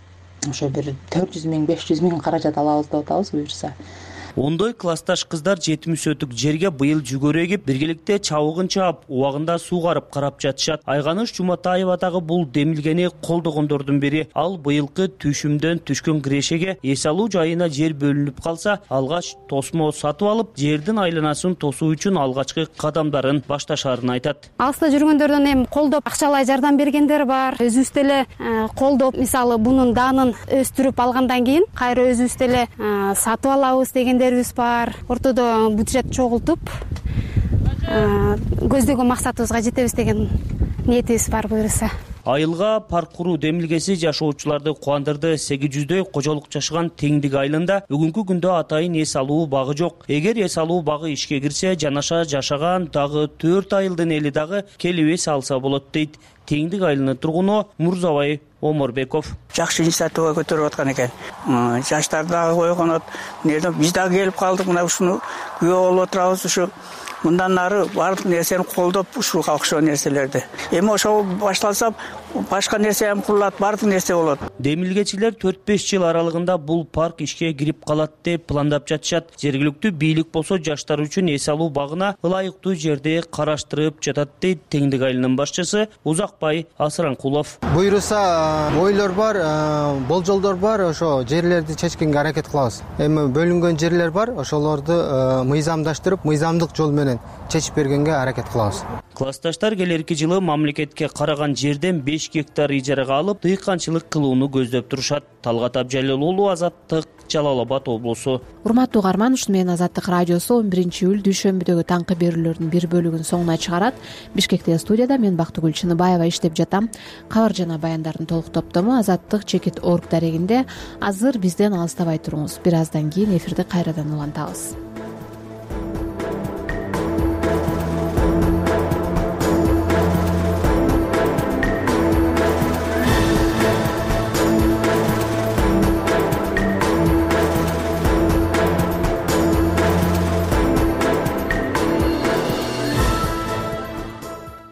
ошо бир төрт жүз миң, беш жүз миң каражат алабыз деп атабыз буюрса. Ондой классташ кыздар жетимиш соток жерге быйыл жүгөрү эгип, биргеликте чабыгын чаап, убагында суугарып карап жатышат. Айганыш Жуматаева дагы бул демилгени колдогондордун бири. Ал быйылкы түшүмдөн түшкөн кирешеге эс алуу жайына жер бөлүнүп калса, алгач тосмо сатып алып, жердин айланасын тосуу үчүн алгачкы кадамдарын башташарын айтат. Алыста жүргөндөрдөн эми колдоп, акчалай жардам бергендер бар. Өзүбүз деле колдоп, мисалы бунун даанын өстүрүп алгандан кийин кайра өзүбүз деле сатып алабыз дегендер бар. Ортодо бюджет чогултуп, көздөгөн максатыбызга жетебиз деген ниетибиз бар буюрса. Айылга парк куруу демилгеси жашоочуларды кубандырды. сегиз жүздөй кожолук жашаган Теңдик айылында бүгүнкү күндө атайын эс алуу багы жок. Эгер эс алуу багы ишке кирсе, жанаша жашаган дагы төрт айылдын эли дагы келип эс алса болот дейт Теңдик айылынын тургуну Мурзабай Оморбеков. Жакшы инициатива көтөрүп аткан экен. Жаштар дагы койгонот. Биз дагы келип калдык, мына ушуну күбө болуп отурабыз. Ушу мындан ары баардык нерсени колдоп, ушуга окшоо нерселерди. Эми ошол башталса, башка нерсе ham курулат, баардык нерсе болот. Демилгечилер төрт беш жыл аралыгында бул парк ишке кирип калат деп пландап жатышат. Жергиликтүү бийлик болсо жаштар үчүн эс алуу багына ылайыктуу жерди караштырып жатат дейт Теңдик айылынын башчысы Узакбай Асыранкулов. Буйруса ойлор бар, болжолдор бар, ошо жерлерди чечкенге аракет кылабыз. Эми бөлүнгөн жерлер бар, ошолорду мыйзамдаштырып, мыйзамдык жол менен чечип бергенге аракет кылабыз. Классташтар келерки жылы мамлекетке караган жерден беш гектар ижарага алып, дыйканчылык кылууну көздөп турушат. Талгат Абжалил уулу, Азаттык, Жалал Абад облусу. Урматтуу угарман, ушу менен Азаттык радиосу он биринчи июль дүйшөмбүдөгү таңкы берүүлөрдүн бир бөлүгүн соңуна чыгарат. Бишкектеги студияда мен Бактыгүл Чыныбаева иштеп жатам. Кабар жана баяндардын толук топтому Азаттык чекит орг дарегинде. Азыр бизден алыстабай туруңуз. Бир аздан кийин эфирди кайрадан улантабыз.